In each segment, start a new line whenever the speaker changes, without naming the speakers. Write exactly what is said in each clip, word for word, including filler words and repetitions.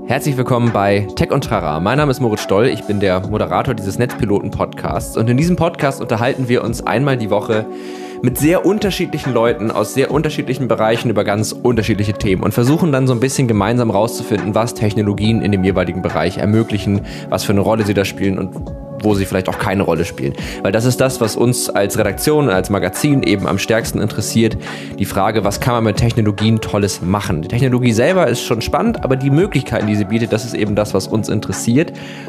Herzlich willkommen bei Tech und Trara. Mein Name ist Moritz Stoll, ich bin der Moderator dieses Netzpiloten-Podcasts und in diesem Podcast unterhalten wir uns einmal die Woche mit sehr unterschiedlichen Leuten aus sehr unterschiedlichen Bereichen über ganz unterschiedliche Themen und versuchen dann so ein bisschen gemeinsam rauszufinden, was Technologien in dem jeweiligen Bereich ermöglichen, was für eine Rolle sie da spielen und wo sie vielleicht auch keine Rolle spielen. Weil das ist das, was uns als Redaktion, als Magazin eben am stärksten interessiert. Die Frage, was kann man mit Technologien Tolles machen? Die Technologie selber ist schon spannend, aber die Möglichkeiten, die sie bietet, das ist eben das, was uns interessiert.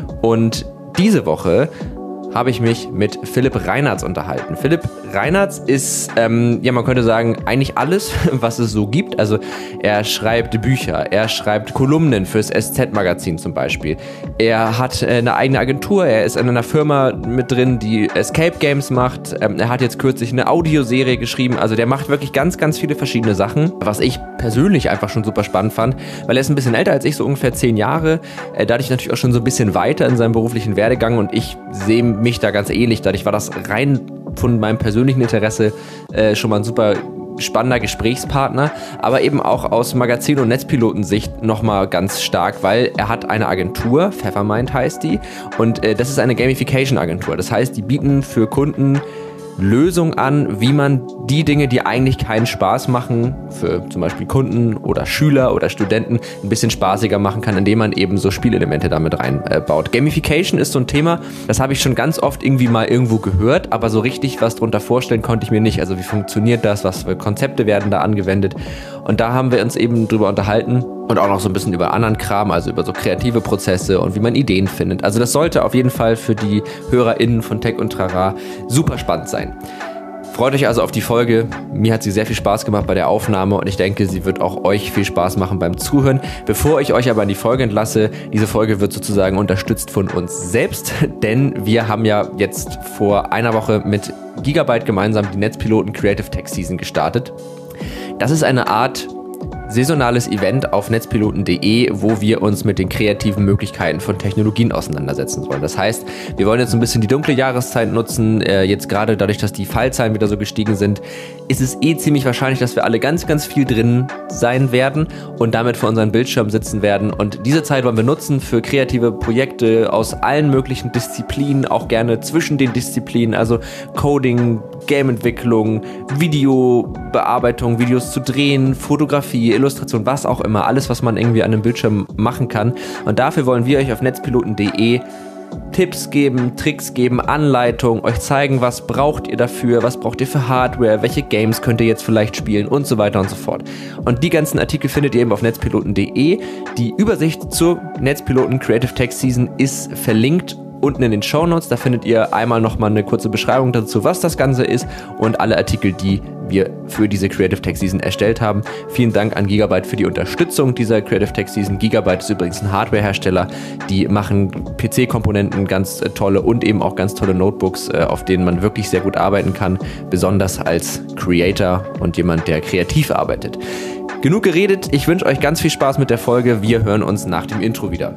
Und diese Woche habe ich mich mit Philipp Reinertz unterhalten. Philipp Reinertz ist, ähm, ja, man könnte sagen, eigentlich alles, was es so gibt. Also er schreibt Bücher, er schreibt Kolumnen fürs S Z-Magazin zum Beispiel. Er hat äh, eine eigene Agentur, er ist in einer Firma mit drin, die Escape Games macht. Ähm, er hat jetzt kürzlich eine Audioserie geschrieben. Also der macht wirklich ganz, ganz viele verschiedene Sachen, was ich persönlich einfach schon super spannend fand, weil er ist ein bisschen älter als ich, so ungefähr zehn Jahre. Äh, dadurch natürlich auch schon so ein bisschen weiter in seinem beruflichen Werdegang und ich sehe mich da ganz ähnlich. Dadurch war das rein von meinem persönlichen Interesse äh, schon mal ein super spannender Gesprächspartner, aber eben auch aus Magazin- und Netzpilotensicht nochmal ganz stark, weil er hat eine Agentur, Pfeffermind heißt die, und äh, das ist eine Gamification-Agentur. Das heißt, die bieten für Kunden Lösung an, wie man die Dinge, die eigentlich keinen Spaß machen, für zum Beispiel Kunden oder Schüler oder Studenten ein bisschen spaßiger machen kann, indem man eben so Spielelemente damit reinbaut. Gamification ist so ein Thema, das habe ich schon ganz oft irgendwie mal irgendwo gehört, aber so richtig was drunter vorstellen konnte ich mir nicht. Also wie funktioniert das, was für Konzepte werden da angewendet? Und da haben wir uns eben drüber unterhalten und auch noch so ein bisschen über anderen Kram, also über so kreative Prozesse und wie man Ideen findet. Also das sollte auf jeden Fall für die HörerInnen von Tech und Trara super spannend sein. Freut euch also auf die Folge. Mir hat sie sehr viel Spaß gemacht bei der Aufnahme und ich denke, sie wird auch euch viel Spaß machen beim Zuhören. Bevor ich euch aber in die Folge entlasse, diese Folge wird sozusagen unterstützt von uns selbst, denn wir haben ja jetzt vor einer Woche mit Gigabyte gemeinsam die Netzpiloten Creative Tech Season gestartet. Das ist eine Art saisonales Event auf netzpiloten punkt de, wo wir uns mit den kreativen Möglichkeiten von Technologien auseinandersetzen wollen. Das heißt, wir wollen jetzt ein bisschen die dunkle Jahreszeit nutzen. Äh, jetzt gerade dadurch, dass die Fallzahlen wieder so gestiegen sind, ist es eh ziemlich wahrscheinlich, dass wir alle ganz, ganz viel drin sein werden und damit vor unseren Bildschirmen sitzen werden. Und diese Zeit wollen wir nutzen für kreative Projekte aus allen möglichen Disziplinen, auch gerne zwischen den Disziplinen, also Coding, Gameentwicklung, Videobearbeitung, Videos zu drehen, Fotografie, Illustration, was auch immer, alles, was man irgendwie an einem Bildschirm machen kann. Und dafür wollen wir euch auf netzpiloten punkt de Tipps geben, Tricks geben, Anleitungen, euch zeigen, was braucht ihr dafür, was braucht ihr für Hardware, welche Games könnt ihr jetzt vielleicht spielen und so weiter und so fort. Und die ganzen Artikel findet ihr eben auf netzpiloten punkt de. Die Übersicht zur Netzpiloten Creative Tech Season ist verlinkt unten in den Shownotes. Da findet ihr einmal nochmal eine kurze Beschreibung dazu, was das Ganze ist und alle Artikel, die wir für diese Creative Tech Season erstellt haben. Vielen Dank an Gigabyte für die Unterstützung dieser Creative Tech Season. Gigabyte ist übrigens ein Hardwarehersteller. Die machen P C-Komponenten, ganz tolle und eben auch ganz tolle Notebooks, auf denen man wirklich sehr gut arbeiten kann, besonders als Creator und jemand, der kreativ arbeitet. Genug geredet. Ich wünsche euch ganz viel Spaß mit der Folge. Wir hören uns nach dem Intro wieder.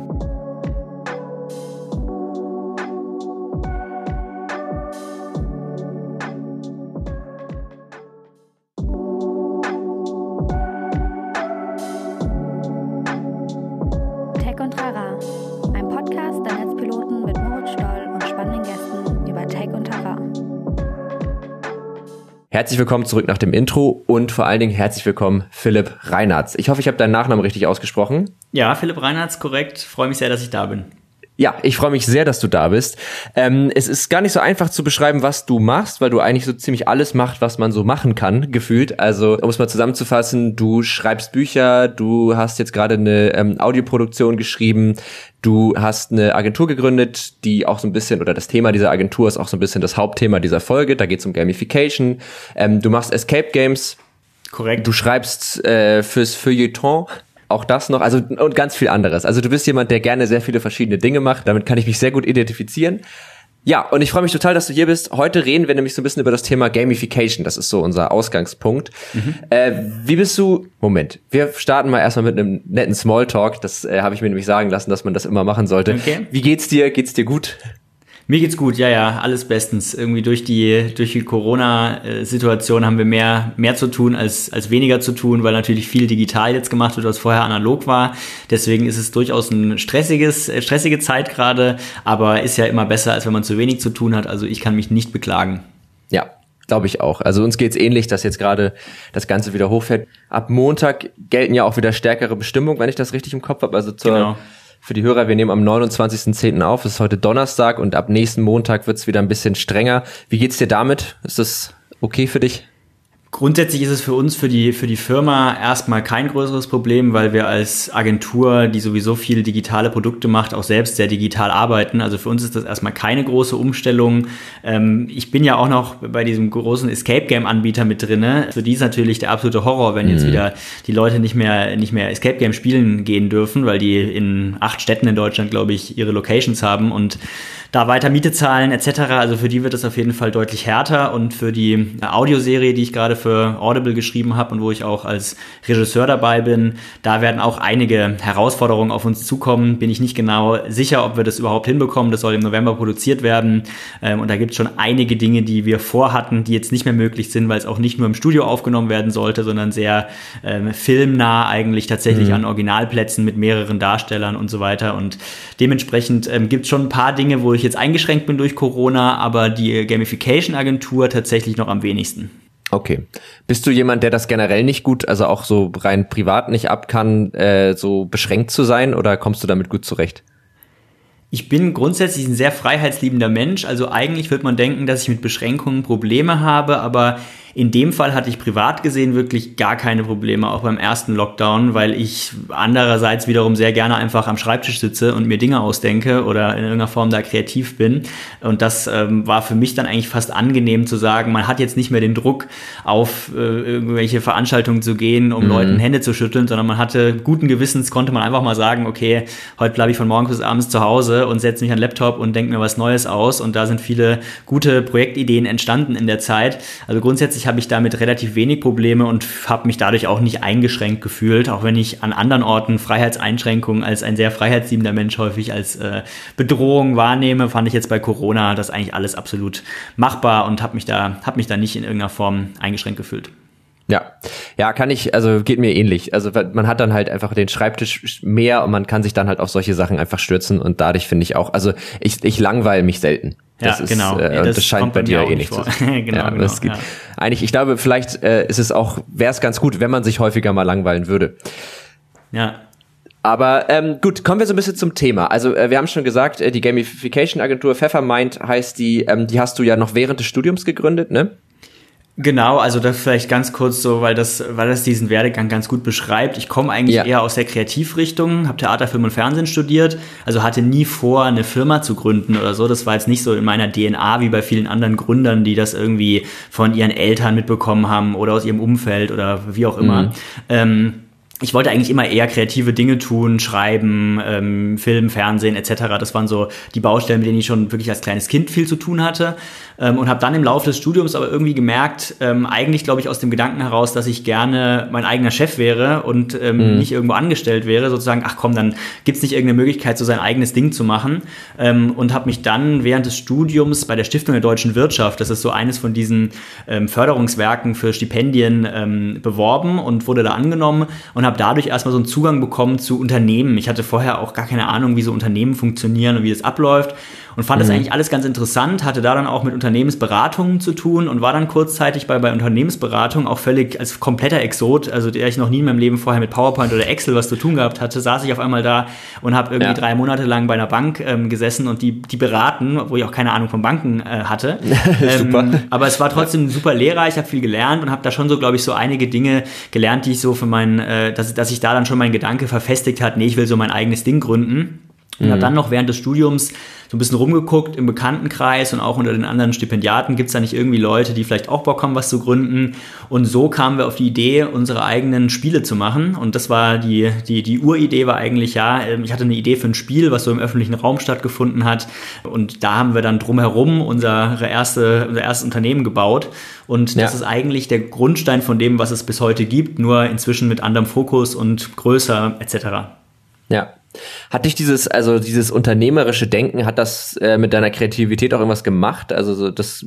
Herzlich willkommen zurück nach dem Intro und vor allen Dingen herzlich willkommen Philipp Reinertz. Ich hoffe, ich habe deinen Nachnamen richtig ausgesprochen.
Ja, Philipp Reinertz, korrekt. Freue mich sehr, dass ich da bin.
Ja, ich freue mich sehr, dass du da bist. Ähm, es ist gar nicht so einfach zu beschreiben, was du machst, weil du eigentlich so ziemlich alles machst, was man so machen kann, gefühlt. Also, um es mal zusammenzufassen, du schreibst Bücher, du hast jetzt gerade eine ähm, Audioproduktion geschrieben, du hast eine Agentur gegründet, die auch so ein bisschen, oder das Thema dieser Agentur ist auch so ein bisschen das Hauptthema dieser Folge, da geht es um Gamification. Ähm, du machst Escape Games.
Korrekt.
Du schreibst äh, fürs Feuilleton. Auch das noch, also und ganz viel anderes. Also du bist jemand, der gerne sehr viele verschiedene Dinge macht. Damit kann ich mich sehr gut identifizieren. Ja, und ich freue mich total, dass du hier bist. Heute reden wir nämlich so ein bisschen über das Thema Gamification. Das ist so unser Ausgangspunkt. Mhm. Äh, wie bist du... Moment, wir starten mal erstmal mit einem netten Smalltalk. Das äh, habe ich mir nämlich sagen lassen, dass man das immer machen sollte. Okay. Wie geht's dir? Geht's dir gut?
Mir geht's gut, ja, ja, alles bestens. Irgendwie durch die, durch die Corona-Situation haben wir mehr, mehr zu tun als, als weniger zu tun, weil natürlich viel digital jetzt gemacht wird, was vorher analog war. Deswegen ist es durchaus ein stressiges, stressige Zeit gerade, aber ist ja immer besser, als wenn man zu wenig zu tun hat. Also ich kann mich nicht beklagen.
Ja, glaube ich auch. Also uns geht's ähnlich, dass jetzt gerade das Ganze wieder hochfährt. Ab Montag gelten ja auch wieder stärkere Bestimmungen, wenn ich das richtig im Kopf habe. Also zur
Genau.
Für die Hörer, wir nehmen am neunundzwanzigsten zehnten auf, es ist heute Donnerstag und ab nächsten Montag wird's wieder ein bisschen strenger. Wie geht's dir damit? Ist das okay für dich?
Grundsätzlich ist es für uns, für die, für die Firma erstmal kein größeres Problem, weil wir als Agentur, die sowieso viele digitale Produkte macht, auch selbst sehr digital arbeiten. Also für uns ist das erstmal keine große Umstellung. Ähm, ich bin ja auch noch bei diesem großen Escape-Game-Anbieter mit drinne. Für die ist natürlich der absolute Horror, wenn jetzt wieder die Leute nicht mehr, nicht mehr Escape-Game spielen gehen dürfen, weil die in acht Städten in Deutschland, glaube ich, ihre Locations haben und da weiter Miete zahlen et cetera. Also für die wird es auf jeden Fall deutlich härter und für die Audioserie, die ich gerade für Audible geschrieben habe und wo ich auch als Regisseur dabei bin, da werden auch einige Herausforderungen auf uns zukommen. Bin ich nicht genau sicher, ob wir das überhaupt hinbekommen. Das soll im November produziert werden und da gibt es schon einige Dinge, die wir vorhatten, die jetzt nicht mehr möglich sind, weil es auch nicht nur im Studio aufgenommen werden sollte, sondern sehr ähm, filmnah eigentlich tatsächlich mhm. an Originalplätzen mit mehreren Darstellern und so weiter und dementsprechend ähm, gibt es schon ein paar Dinge, wo ich jetzt eingeschränkt bin durch Corona, aber die Gamification-Agentur tatsächlich noch am wenigsten.
Okay. Bist du jemand, der das generell nicht gut, also auch so rein privat nicht ab kann, äh, so beschränkt zu sein oder kommst du damit gut zurecht?
Ich bin grundsätzlich ein sehr freiheitsliebender Mensch, also eigentlich würde man denken, dass ich mit Beschränkungen Probleme habe, aber in dem Fall hatte ich privat gesehen wirklich gar keine Probleme, auch beim ersten Lockdown, weil ich andererseits wiederum sehr gerne einfach am Schreibtisch sitze und mir Dinge ausdenke oder in irgendeiner Form da kreativ bin. Und das ähm, war für mich dann eigentlich fast angenehm zu sagen, man hat jetzt nicht mehr den Druck, auf äh, irgendwelche Veranstaltungen zu gehen, um mhm. Leuten Hände zu schütteln, sondern man hatte guten Gewissens, konnte man einfach mal sagen, okay, heute bleibe ich von morgens bis abends zu Hause und setze mich an den Laptop und denke mir was Neues aus. Und da sind viele gute Projektideen entstanden in der Zeit. Also grundsätzlich habe ich damit relativ wenig Probleme und habe mich dadurch auch nicht eingeschränkt gefühlt, auch wenn ich an anderen Orten Freiheitseinschränkungen als ein sehr freiheitsliebender Mensch häufig als äh, Bedrohung wahrnehme, fand ich jetzt bei Corona das eigentlich alles absolut machbar und habe mich da habe mich da nicht in irgendeiner Form eingeschränkt gefühlt.
Ja, ja, kann ich, also geht mir ähnlich. Also man hat dann halt einfach den Schreibtisch mehr und man kann sich dann halt auf solche Sachen einfach stürzen und dadurch finde ich auch, also ich, ich langweile mich selten. Das
ja,
ist,
genau.
Äh,
ja, das,
das scheint bei dir eh nicht zu sein.
genau,
ja,
genau.
Das geht.
Ja.
Eigentlich, ich glaube, vielleicht äh, ist es auch, wäre es ganz gut, wenn man sich häufiger mal langweilen würde.
Ja.
Aber ähm, gut, kommen wir so ein bisschen zum Thema. Also äh, wir haben schon gesagt, äh, die Gamification-Agentur Pfeffermind heißt die, ähm, die hast du ja noch während des Studiums gegründet, ne?
Genau, also das vielleicht ganz kurz so, weil das, weil das diesen Werdegang ganz gut beschreibt. Ich komme eigentlich ja. eher aus der Kreativrichtung, habe Theater, Film und Fernsehen studiert, also hatte nie vor, eine Firma zu gründen oder so. Das war jetzt nicht so in meiner D N A wie bei vielen anderen Gründern, die das irgendwie von ihren Eltern mitbekommen haben oder aus ihrem Umfeld oder wie auch immer. Mhm. Ähm, Ich wollte eigentlich immer eher kreative Dinge tun, schreiben, ähm, Film, Fernsehen et cetera. Das waren so die Baustellen, mit denen ich schon wirklich als kleines Kind viel zu tun hatte. Ähm, und habe dann im Laufe des Studiums aber irgendwie gemerkt, ähm, eigentlich glaube ich aus dem Gedanken heraus, dass ich gerne mein eigener Chef wäre und ähm, mhm. nicht irgendwo angestellt wäre. Sozusagen, ach komm, dann gibt's nicht irgendeine Möglichkeit, so sein eigenes Ding zu machen. Ähm, und habe mich dann während des Studiums bei der Stiftung der Deutschen Wirtschaft, das ist so eines von diesen ähm, Förderungswerken für Stipendien, ähm, beworben und wurde da angenommen und habe dadurch erstmal so einen Zugang bekommen zu Unternehmen. Ich hatte vorher auch gar keine Ahnung, wie so Unternehmen funktionieren und wie das abläuft und fand mhm. das eigentlich alles ganz interessant, hatte da dann auch mit Unternehmensberatungen zu tun und war dann kurzzeitig bei, bei Unternehmensberatung auch völlig als kompletter Exot, also der ich noch nie in meinem Leben vorher mit PowerPoint oder Excel was zu tun gehabt hatte, saß ich auf einmal da und habe irgendwie ja. drei Monate lang bei einer Bank ähm, gesessen und die, die beraten, wo ich auch keine Ahnung von Banken äh, hatte.
Super.
Ähm, aber es war trotzdem ein super Lehrer, ich habe viel gelernt und habe da schon so, glaube ich, so einige Dinge gelernt, die ich so für meinen, äh, dass, dass sich da dann schon mein Gedanke verfestigt hat, nee, ich will so mein eigenes Ding gründen. Und mhm. habe dann noch während des Studiums so ein bisschen rumgeguckt im Bekanntenkreis und auch unter den anderen Stipendiaten, gibt es da nicht irgendwie Leute, die vielleicht auch Bock haben, was zu gründen. Und so kamen wir auf die Idee, unsere eigenen Spiele zu machen. Und das war die, die, die Uridee war eigentlich, ja, ich hatte eine Idee für ein Spiel, was so im öffentlichen Raum stattgefunden hat. Und da haben wir dann drumherum unsere erste, unser erstes Unternehmen gebaut. Und das ja. ist eigentlich der Grundstein von dem, was es bis heute gibt, nur inzwischen mit anderem Fokus und größer et cetera.
Ja. Hat dich dieses, also dieses unternehmerische Denken, hat das äh, mit deiner Kreativität auch irgendwas gemacht? Also so das,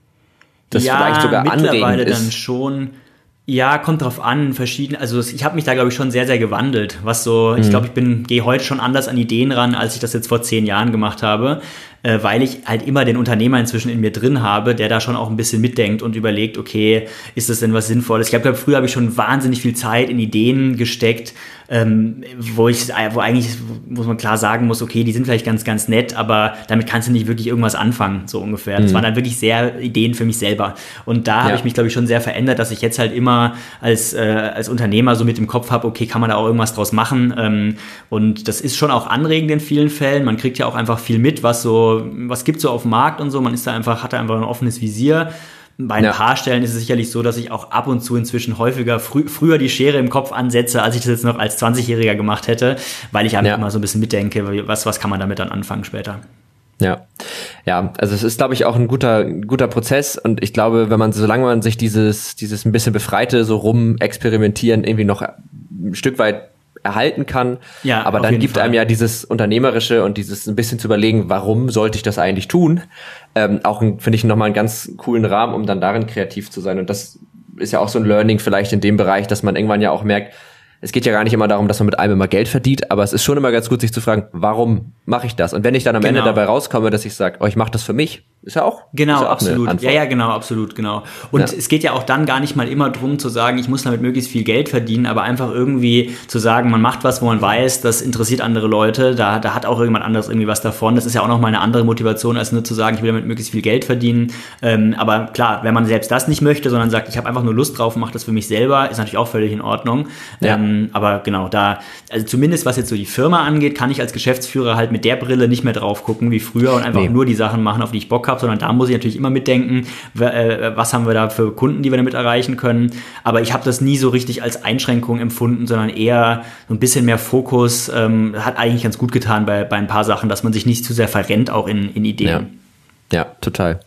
das
ja,
vielleicht sogar
mittlerweile
anregend ist?
Dann schon. Ja, kommt drauf an, verschieden. Also ich habe mich da, glaube ich, schon sehr, sehr gewandelt. Was so, mhm. ich glaube, ich bin gehe heute schon anders an Ideen ran, als ich das jetzt vor zehn Jahren gemacht habe, äh, weil ich halt immer den Unternehmer inzwischen in mir drin habe, der da schon auch ein bisschen mitdenkt und überlegt, okay, ist das denn was Sinnvolles? Ich glaube, früher habe ich schon wahnsinnig viel Zeit in Ideen gesteckt, ähm, wo ich, wo eigentlich, muss man klar sagen muss, okay, die sind vielleicht ganz, ganz nett, aber damit kannst du nicht wirklich irgendwas anfangen, so ungefähr. Das mhm. waren dann wirklich sehr Ideen für mich selber. Und da ja. habe ich mich, glaube ich, schon sehr verändert, dass ich jetzt halt immer als, äh, als Unternehmer so mit im Kopf habe, okay, kann man da auch irgendwas draus machen? Ähm, und das ist schon auch anregend in vielen Fällen. Man kriegt ja auch einfach viel mit, was so, was gibt's so auf dem Markt und so. Man ist da einfach, hat da einfach ein offenes Visier. Bei ein ja. paar Stellen ist es sicherlich so, dass ich auch ab und zu inzwischen häufiger frü- früher die Schere im Kopf ansetze, als ich das jetzt noch als zwanzigjähriger gemacht hätte, weil ich einfach ja. immer so ein bisschen mitdenke, was, was kann man damit dann anfangen später.
Ja, ja, also es ist, glaube ich, auch ein guter, guter Prozess und ich glaube, wenn man, solange man sich dieses, dieses ein bisschen befreite, so rum experimentieren irgendwie noch ein Stück weit erhalten kann, ja, aber dann gibt Fall. einem ja dieses Unternehmerische und dieses ein bisschen zu überlegen, warum sollte ich das eigentlich tun, ähm, auch finde ich nochmal einen ganz coolen Rahmen, um dann darin kreativ zu sein und das ist ja auch so ein Learning vielleicht in dem Bereich, dass man irgendwann ja auch merkt, es geht ja gar nicht immer darum, dass man mit einem immer Geld verdient, aber es ist schon immer ganz gut, sich zu fragen, warum mache ich das? Und wenn ich dann am genau. Ende dabei rauskomme, dass ich sage, oh, ich mache das für mich, ist ja auch
Genau,
ist ja auch
absolut. Ja, ja, genau, absolut, genau. Und ja. es geht ja auch dann gar nicht mal immer drum zu sagen, ich muss damit möglichst viel Geld verdienen, aber einfach irgendwie zu sagen, man macht was, wo man weiß, das interessiert andere Leute, da, da hat auch irgendjemand anderes irgendwie was davon. Das ist ja auch nochmal eine andere Motivation, als nur zu sagen, ich will damit möglichst viel Geld verdienen. Ähm, aber klar, wenn man selbst das nicht möchte, sondern sagt, ich habe einfach nur Lust drauf und mache das für mich selber, ist natürlich auch völlig in Ordnung. Ja. Ähm, aber genau, da, also zumindest was jetzt so die Firma angeht, kann ich als Geschäftsführer halt mit der Brille nicht mehr drauf gucken wie früher und einfach nee. nur die Sachen machen, auf die ich Bock habe, sondern da muss ich natürlich immer mitdenken, was haben wir da für Kunden, die wir damit erreichen können. Aber ich habe das nie so richtig als Einschränkung empfunden, sondern eher so ein bisschen mehr Fokus. Ähm, hat eigentlich ganz gut getan bei, bei ein paar Sachen, dass man sich nicht zu sehr verrennt, auch in, in Ideen.
Ja, ja, total.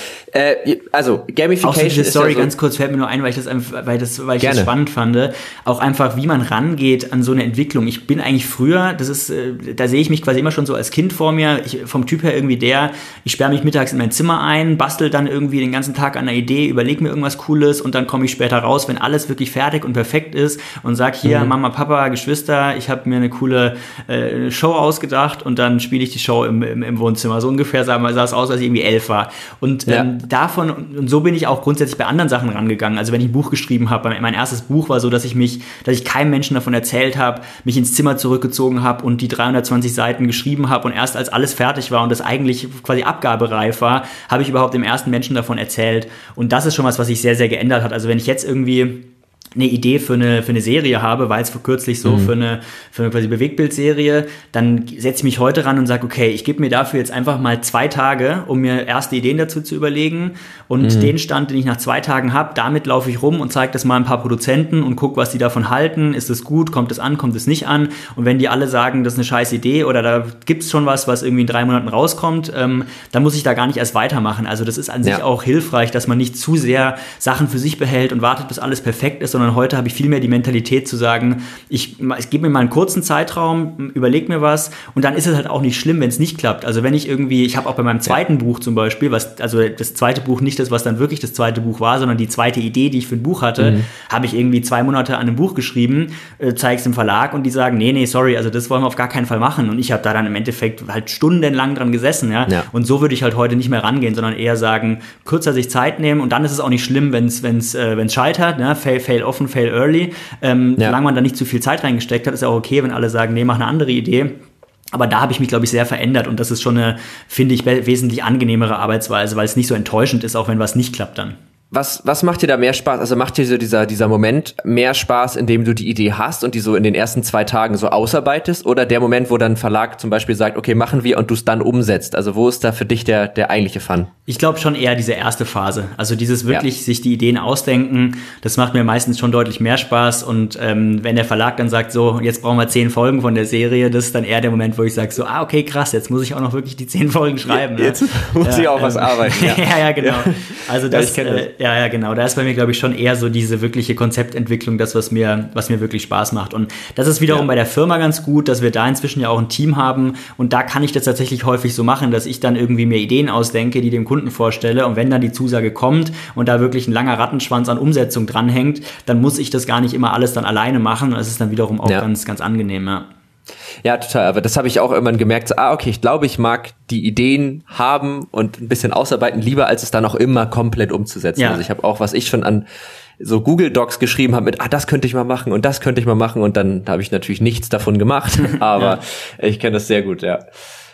Äh, also Gamification
diese
ist
Story
ja so
ganz kurz fällt mir nur ein, weil ich das, weil das, weil ich
Gerne.
das spannend fand. Auch einfach, wie man rangeht an so eine Entwicklung. Ich bin eigentlich früher, das ist, da sehe ich mich quasi immer schon so als Kind vor mir. Ich, vom Typ her irgendwie der, ich sperre mich mittags in mein Zimmer ein, bastel dann irgendwie den ganzen Tag an einer Idee, überlege mir irgendwas Cooles und dann komme ich später raus, wenn alles wirklich fertig und perfekt ist und sag hier, mhm. Mama, Papa, Geschwister, ich habe mir eine coole äh, Show ausgedacht und dann spiele ich die Show im, im, im Wohnzimmer. So ungefähr sah, sah es aus, als ich irgendwie elf war. Und ja. ähm, davon, und so bin ich auch grundsätzlich bei anderen Sachen rangegangen. Also wenn ich ein Buch geschrieben habe, mein erstes Buch war so, dass ich mich, dass ich keinem Menschen davon erzählt habe, mich ins Zimmer zurückgezogen habe und die dreihundertzwanzig Seiten geschrieben habe und erst als alles fertig war und das eigentlich quasi abgabereif war, habe ich überhaupt dem ersten Menschen davon erzählt. Und das ist schon was, was sich sehr, sehr geändert hat. Also wenn ich jetzt irgendwie eine Idee für eine, für eine Serie habe, war jetzt vor kürzlich so, mhm. für eine, für eine quasi Bewegtbildserie, dann setze ich mich heute ran und sage, okay, ich gebe mir dafür jetzt einfach mal zwei Tage, um mir erste Ideen dazu zu überlegen und mhm. den Stand, den ich nach zwei Tagen habe, damit laufe ich rum und zeige das mal ein paar Produzenten und gucke, was die davon halten, ist es gut, kommt es an, kommt es nicht an und wenn die alle sagen, das ist eine scheiß Idee oder da gibt's schon was, was irgendwie in drei Monaten rauskommt, ähm, dann muss ich da gar nicht erst weitermachen. Also das ist an ja. sich auch hilfreich, dass man nicht zu sehr Sachen für sich behält und wartet, bis alles perfekt ist, sondern heute habe ich viel mehr die Mentalität zu sagen, ich, ich gebe mir mal einen kurzen Zeitraum, überlege mir was und dann ist es halt auch nicht schlimm, wenn es nicht klappt. Also wenn ich irgendwie, ich habe auch bei meinem zweiten ja. Buch zum Beispiel, was also das zweite Buch nicht das, was dann wirklich das zweite Buch war, sondern die zweite Idee, die ich für ein Buch hatte, mhm. habe ich irgendwie zwei Monate an einem Buch geschrieben, äh, zeige es im Verlag und die sagen, nee, nee, sorry, also das wollen wir auf gar keinen Fall machen und ich habe da dann im Endeffekt halt stundenlang dran gesessen, ja? ja. Und so würde ich halt heute nicht mehr rangehen, sondern eher sagen, kürzer sich Zeit nehmen und dann ist es auch nicht schlimm, wenn es wenn's, äh, wenn's scheitert, ne? fail, fail often, fail early. Ähm, ja. Solange man da nicht zu viel Zeit reingesteckt hat, ist ja auch okay, wenn alle sagen, nee, mach eine andere Idee. Aber da habe ich mich, glaube ich, sehr verändert und das ist schon eine, finde ich, wesentlich angenehmere Arbeitsweise, weil es nicht so enttäuschend ist, auch wenn was nicht klappt dann.
Was, was macht dir da mehr Spaß? Also macht dir so dieser, dieser Moment mehr Spaß, in dem du die Idee hast und die so in den ersten zwei Tagen so ausarbeitest? Oder der Moment, wo dann ein Verlag zum Beispiel sagt, okay, machen wir und du es dann umsetzt? Also wo ist da für dich der, der eigentliche Fun?
Ich glaube schon eher diese erste Phase. Also dieses wirklich ja. sich die Ideen ausdenken, das macht mir meistens schon deutlich mehr Spaß. Und ähm, wenn der Verlag dann sagt, so, jetzt brauchen wir zehn Folgen von der Serie, das ist dann eher der Moment, wo ich sage, so, ah, okay, krass, jetzt muss ich auch noch wirklich die zehn Folgen schreiben.
Jetzt
ne?
muss
ja,
ich auch
ähm,
was arbeiten.
Ja, ja, ja genau. Also das,
ja, ich
äh, Ja, ja, genau. Da ist bei mir, glaube ich, schon eher so diese wirkliche Konzeptentwicklung, das, was mir, was mir wirklich Spaß macht. Und das ist wiederum ja. bei der Firma ganz gut, dass wir da inzwischen ja auch ein Team haben. Und da kann ich das tatsächlich häufig so machen, dass ich dann irgendwie mir Ideen ausdenke, die dem Kunden vorstelle. Und wenn dann die Zusage kommt und da wirklich ein langer Rattenschwanz an Umsetzung dranhängt, dann muss ich das gar nicht immer alles dann alleine machen. Und das ist dann wiederum auch ja. ganz, ganz angenehm, ja.
Ja, total. Aber das habe ich auch irgendwann gemerkt. So, ah, okay, ich glaube, ich mag die Ideen haben und ein bisschen ausarbeiten lieber, als es dann auch immer komplett umzusetzen. Ja. Also ich habe auch, was ich schon an so Google Docs geschrieben habe mit, ah, das könnte ich mal machen und das könnte ich mal machen. Und dann habe ich natürlich nichts davon gemacht. Aber ja. ich kenne das sehr gut, ja.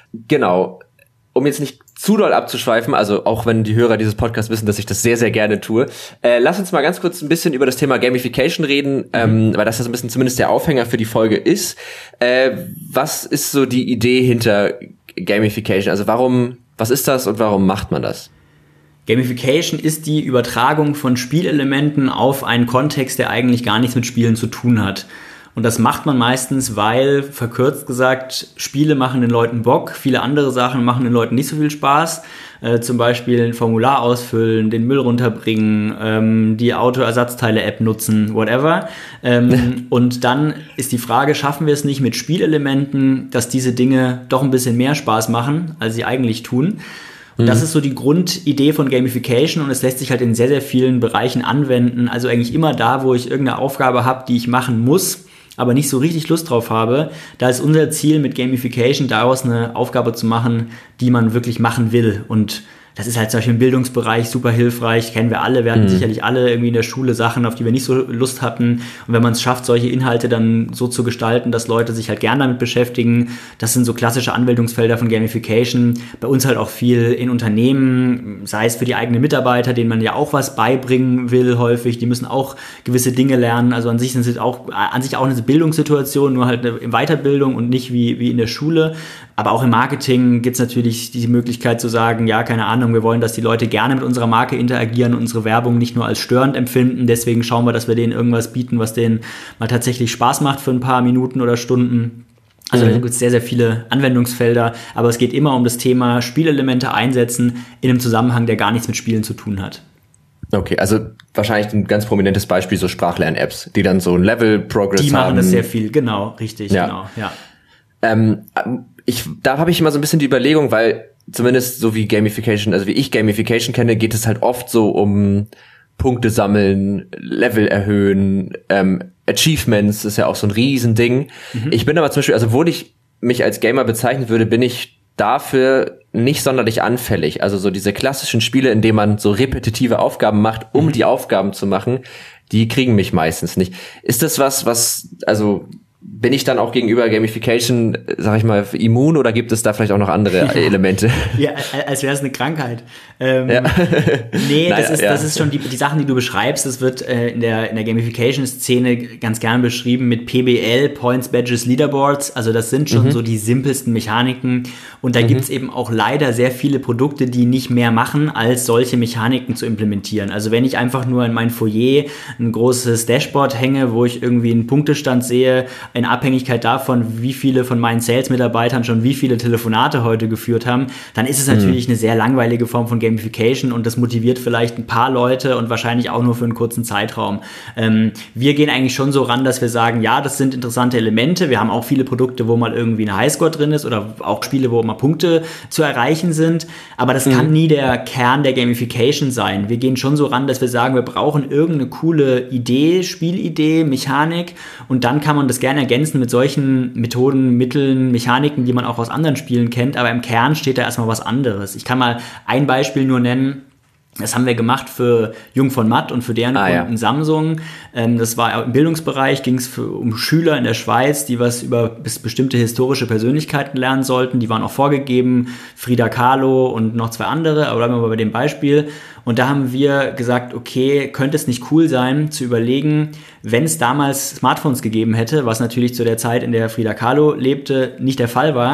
Genau. Um jetzt nicht zu doll abzuschweifen, also auch wenn die Hörer dieses Podcasts wissen, dass ich das sehr, sehr gerne tue, äh, lass uns mal ganz kurz ein bisschen über das Thema Gamification reden, mhm. ähm, weil das ja so ein bisschen zumindest der Aufhänger für die Folge ist. Äh, was ist so die Idee hinter Gamification? Also warum, was ist das und warum macht man das?
Gamification ist die Übertragung von Spielelementen auf einen Kontext, der eigentlich gar nichts mit Spielen zu tun hat. Und das macht man meistens, weil, verkürzt gesagt, Spiele machen den Leuten Bock, viele andere Sachen machen den Leuten nicht so viel Spaß. Äh, zum Beispiel ein Formular ausfüllen, den Müll runterbringen, ähm, die Autoersatzteile-App nutzen, whatever. Ähm, und dann ist die Frage, schaffen wir es nicht mit Spielelementen, dass diese Dinge doch ein bisschen mehr Spaß machen, als sie eigentlich tun. Und das ist so die Grundidee von Gamification und es lässt sich halt in sehr, sehr vielen Bereichen anwenden. Also eigentlich immer da, wo ich irgendeine Aufgabe habe, die ich machen muss, aber nicht so richtig Lust drauf habe, da ist unser Ziel mit Gamification daraus eine Aufgabe zu machen, die man wirklich machen will. Und das ist halt zum Beispiel im Bildungsbereich super hilfreich, kennen wir alle. Wir hatten mhm. sicherlich alle irgendwie in der Schule Sachen, auf die wir nicht so Lust hatten. Und wenn man es schafft, solche Inhalte dann so zu gestalten, dass Leute sich halt gern damit beschäftigen, das sind so klassische Anwendungsfelder von Gamification. Bei uns halt auch viel in Unternehmen, sei es für die eigenen Mitarbeiter, denen man ja auch was beibringen will häufig. Die müssen auch gewisse Dinge lernen. Also an sich sind es auch, an sich auch eine Bildungssituation, nur halt in Weiterbildung und nicht wie, wie in der Schule. Aber auch im Marketing gibt es natürlich die Möglichkeit zu sagen, ja, keine Ahnung, wir wollen, dass die Leute gerne mit unserer Marke interagieren und unsere Werbung nicht nur als störend empfinden. Deswegen schauen wir, dass wir denen irgendwas bieten, was denen mal tatsächlich Spaß macht für ein paar Minuten oder Stunden. Also mhm. da gibt es sehr, sehr viele Anwendungsfelder. Aber es geht immer um das Thema Spielelemente einsetzen in einem Zusammenhang, der gar nichts mit Spielen zu tun hat.
Okay, also wahrscheinlich ein ganz prominentes Beispiel, so Sprachlern-Apps, die dann so ein Level-Progress haben.
Die machen das sehr viel, genau, richtig, ja. genau, ja.
Ähm, ich, da habe ich immer so ein bisschen die Überlegung, weil zumindest so wie Gamification, also wie ich Gamification kenne, geht es halt oft so um Punkte sammeln, Level erhöhen, ähm, Achievements ist ja auch so ein Riesending. Mhm. Ich bin aber zum Beispiel, also wo ich mich als Gamer bezeichnen würde, bin ich dafür nicht sonderlich anfällig. Also so diese klassischen Spiele, in denen man so repetitive Aufgaben macht, um mhm. die Aufgaben zu machen, die kriegen mich meistens nicht. Ist das was, was, also bin ich dann auch gegenüber Gamification, sag ich mal, immun oder gibt es da vielleicht auch noch andere ja. Elemente?
Ja, als wäre es eine Krankheit. Ähm, ja. Nee, naja, das ist, ja. das ist schon die, die Sachen, die du beschreibst, das wird äh, in der, in der Gamification-Szene ganz gern beschrieben mit P B L, Points, Badges, Leaderboards. Also das sind schon mhm. so die simpelsten Mechaniken. Und da mhm. gibt's eben auch leider sehr viele Produkte, die nicht mehr machen, als solche Mechaniken zu implementieren. Also wenn ich einfach nur in mein Foyer ein großes Dashboard hänge, wo ich irgendwie einen Punktestand sehe, in Abhängigkeit davon, wie viele von meinen Sales-Mitarbeitern schon wie viele Telefonate heute geführt haben, dann ist es natürlich mhm. eine sehr langweilige Form von Gamification und das motiviert vielleicht ein paar Leute und wahrscheinlich auch nur für einen kurzen Zeitraum. Ähm, wir gehen eigentlich schon so ran, dass wir sagen, ja, das sind interessante Elemente. Wir haben auch viele Produkte, wo mal irgendwie ein Highscore drin ist oder auch Spiele, wo mal Punkte zu erreichen sind, aber das mhm. kann nie der Kern der Gamification sein. Wir gehen schon so ran, dass wir sagen, wir brauchen irgendeine coole Idee, Spielidee, Mechanik und dann kann man das gerne ergänzen mit solchen Methoden, Mitteln, Mechaniken, die man auch aus anderen Spielen kennt, aber im Kern steht da erstmal was anderes. Ich kann mal ein Beispiel nur nennen. Das haben wir gemacht für Jung von Matt und für deren
ah,
Kunden
ja.
Samsung. Ähm, das war im Bildungsbereich, ging es um Schüler in der Schweiz, die was über bis bestimmte historische Persönlichkeiten lernen sollten. Die waren auch vorgegeben, Frida Kahlo und noch zwei andere, aber bleiben wir mal bei dem Beispiel. Und da haben wir gesagt, okay, könnte es nicht cool sein, zu überlegen, wenn es damals Smartphones gegeben hätte, was natürlich zu der Zeit, in der Frida Kahlo lebte, nicht der Fall war,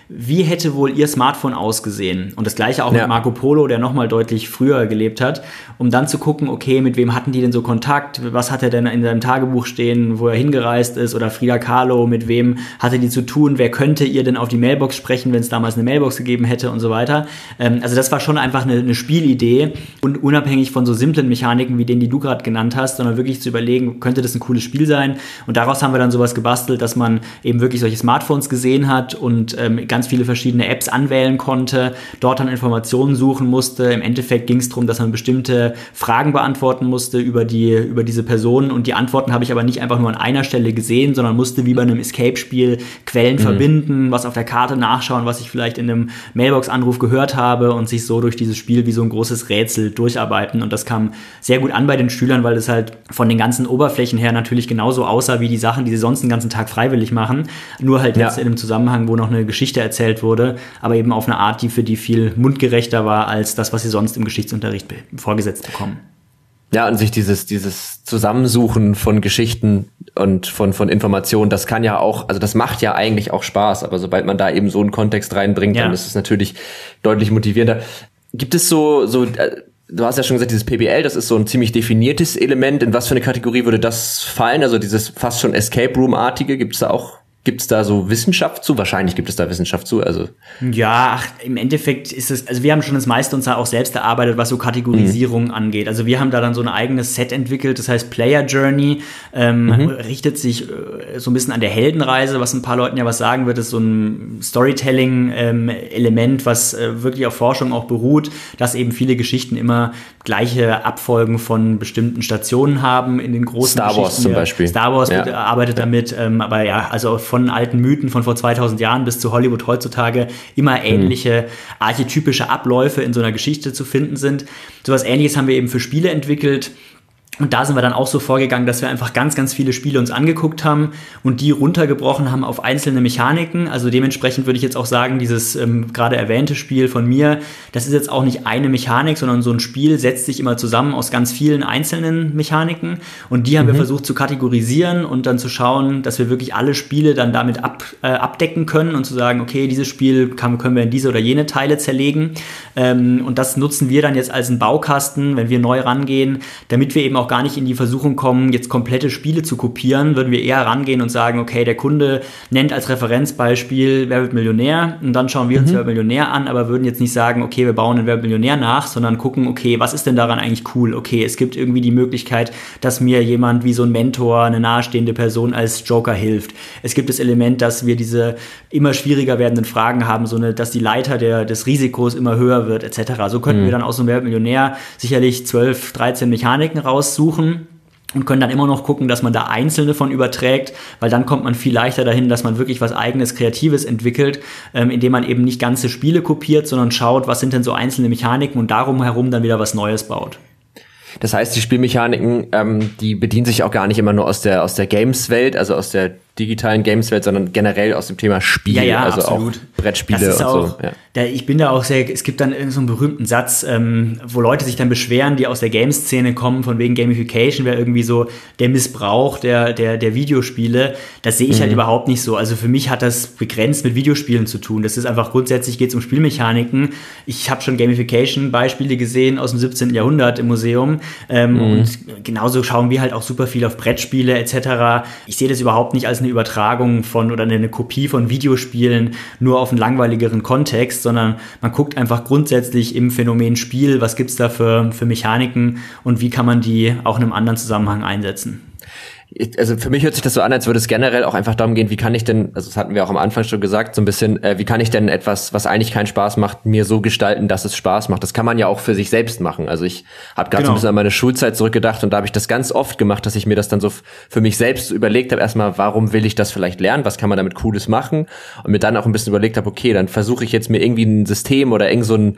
wie hätte wohl ihr Smartphone ausgesehen? Und das gleiche auch ja. mit Marco Polo, der nochmal deutlich früher gelebt hat, um dann zu gucken, okay, mit wem hatten die denn so Kontakt? Was hat er denn in seinem Tagebuch stehen, wo er hingereist ist? Oder Frida Kahlo, mit wem hatte die zu tun? Wer könnte ihr denn auf die Mailbox sprechen, wenn es damals eine Mailbox gegeben hätte und so weiter? Ähm, also das war schon einfach eine, eine Spielidee und unabhängig von so simplen Mechaniken, wie denen, die du gerade genannt hast, sondern wirklich zu überlegen, könnte das ein cooles Spiel sein? Und daraus haben wir dann sowas gebastelt, dass man eben wirklich solche Smartphones gesehen hat und ähm, ganz viele verschiedene Apps anwählen konnte, dort dann Informationen suchen musste. Im Endeffekt ging es darum, dass man bestimmte Fragen beantworten musste über die über diese Personen und die Antworten habe ich aber nicht einfach nur an einer Stelle gesehen, sondern musste wie bei einem Escape-Spiel Quellen mhm. verbinden, was auf der Karte nachschauen, was ich vielleicht in einem Mailbox-Anruf gehört habe und sich so durch dieses Spiel wie so ein großes Rätsel durcharbeiten. Und das kam sehr gut an bei den Schülern, weil es halt von den ganzen Oberflächen her natürlich genauso aussah wie die Sachen, die sie sonst den ganzen Tag freiwillig machen. Nur halt jetzt ja. in einem Zusammenhang, wo noch eine Geschichte erzählt wurde, aber eben auf eine Art, die für die viel mundgerechter war als das, was sie sonst im Geschichtsunterricht vorgesetzt bekommen.
Ja, und sich dieses dieses Zusammensuchen von Geschichten und von von Informationen, das kann ja auch, also das macht ja eigentlich auch Spaß, aber sobald man da eben so einen Kontext reinbringt, ja. dann ist es natürlich deutlich motivierender. Gibt es so so du hast ja schon gesagt, dieses P B L, das ist so ein ziemlich definiertes Element. In was für eine Kategorie würde das fallen? Also dieses fast schon Escape Room-artige, gibt es da auch Gibt es da so Wissenschaft zu? Wahrscheinlich gibt es da Wissenschaft zu. Also
ja, ach, im Endeffekt ist es, also wir haben schon das meiste uns da auch selbst erarbeitet, was so Kategorisierung mhm. angeht. Also wir haben da dann so ein eigenes Set entwickelt, das heißt Player Journey, ähm, mhm. richtet sich äh, so ein bisschen an der Heldenreise, was ein paar Leuten ja was sagen wird, ist so ein Storytelling-Element, ähm, was äh, wirklich auf Forschung auch beruht, dass eben viele Geschichten immer gleiche Abfolgen von bestimmten Stationen haben in den großen
Star Wars
Geschichten.
zum Beispiel.
Star Wars
ja.
arbeitet damit, ähm, aber ja, also von Von alten Mythen von vor zweitausend Jahren bis zu Hollywood heutzutage immer ähnliche archetypische Abläufe in so einer Geschichte zu finden sind. Sowas Ähnliches haben wir eben für Spiele entwickelt. Und da sind wir dann auch so vorgegangen, dass wir einfach ganz, ganz viele Spiele uns angeguckt haben und die runtergebrochen haben auf einzelne Mechaniken. Also dementsprechend würde ich jetzt auch sagen, dieses ähm, gerade erwähnte Spiel von mir, das ist jetzt auch nicht eine Mechanik, sondern so ein Spiel setzt sich immer zusammen aus ganz vielen einzelnen Mechaniken. Und die haben mhm. wir versucht zu kategorisieren und dann zu schauen, dass wir wirklich alle Spiele dann damit ab, äh, abdecken können und zu sagen, okay, dieses Spiel kann, können wir in diese oder jene Teile zerlegen. Ähm, und das nutzen wir dann jetzt als einen Baukasten, wenn wir neu rangehen, damit wir eben auch gar nicht in die Versuchung kommen, jetzt komplette Spiele zu kopieren, würden wir eher rangehen und sagen, okay, der Kunde nennt als Referenzbeispiel Wer wird Millionär und dann schauen wir uns mhm. Wer wird Millionär an, aber würden jetzt nicht sagen, okay, wir bauen einen Wer wird Millionär nach, sondern gucken, okay, was ist denn daran eigentlich cool? Okay, es gibt irgendwie die Möglichkeit, dass mir jemand wie so ein Mentor, eine nahestehende Person als Joker hilft. Es gibt das Element, dass wir diese immer schwieriger werdenden Fragen haben, so eine, dass die Leiter der, des Risikos immer höher wird, et cetera. So könnten mhm. wir dann aus so einem Wer wird Millionär sicherlich zwölf, dreizehn Mechaniken raus suchen und können dann immer noch gucken, dass man da einzelne von überträgt, weil dann kommt man viel leichter dahin, dass man wirklich was eigenes, Kreatives entwickelt, ähm, indem man eben nicht ganze Spiele kopiert, sondern schaut, was sind denn so einzelne Mechaniken und darum herum dann wieder was Neues baut.
Das heißt, die Spielmechaniken, ähm, die bedienen sich auch gar nicht immer nur aus der aus der Games-Welt, also aus der digitalen Games-Welt, sondern generell aus dem Thema Spiel,
ja, ja,
also
absolut.
auch Brettspiele
das ist
und
auch,
so. Ja.
Da, ich bin da auch sehr, es gibt dann irgend so einen berühmten Satz, ähm, wo Leute sich dann beschweren, die aus der Games-Szene kommen, von wegen Gamification wäre irgendwie so der Missbrauch der der der Videospiele. Das sehe ich mhm. halt überhaupt nicht so. Also für mich hat das begrenzt mit Videospielen zu tun. Das ist einfach grundsätzlich, geht es um Spielmechaniken. Ich habe schon Gamification-Beispiele gesehen aus dem siebzehnten Jahrhundert im Museum. Ähm, mhm. Und genauso schauen wir halt auch super viel auf Brettspiele et cetera. Ich sehe das überhaupt nicht als eine Übertragung von oder eine Kopie von Videospielen nur auf einen langweiligeren Kontext, sondern man guckt einfach grundsätzlich im Phänomen Spiel, was gibt's da für, für Mechaniken und wie kann man die auch in einem anderen Zusammenhang einsetzen.
Also für mich hört sich das so an, als würde es generell auch einfach darum gehen, wie kann ich denn, also das hatten wir auch am Anfang schon gesagt, so ein bisschen, äh, wie kann ich denn etwas, was eigentlich keinen Spaß macht, mir so gestalten, dass es Spaß macht. Das kann man ja auch für sich selbst machen. Also ich habe gerade genau. so ein bisschen an meine Schulzeit zurückgedacht und da habe ich das ganz oft gemacht, dass ich mir das dann so f- für mich selbst überlegt habe, erstmal, warum will ich das vielleicht lernen, was kann man damit Cooles machen und mir dann auch ein bisschen überlegt habe, okay, dann versuche ich jetzt mir irgendwie ein System oder irgend so ein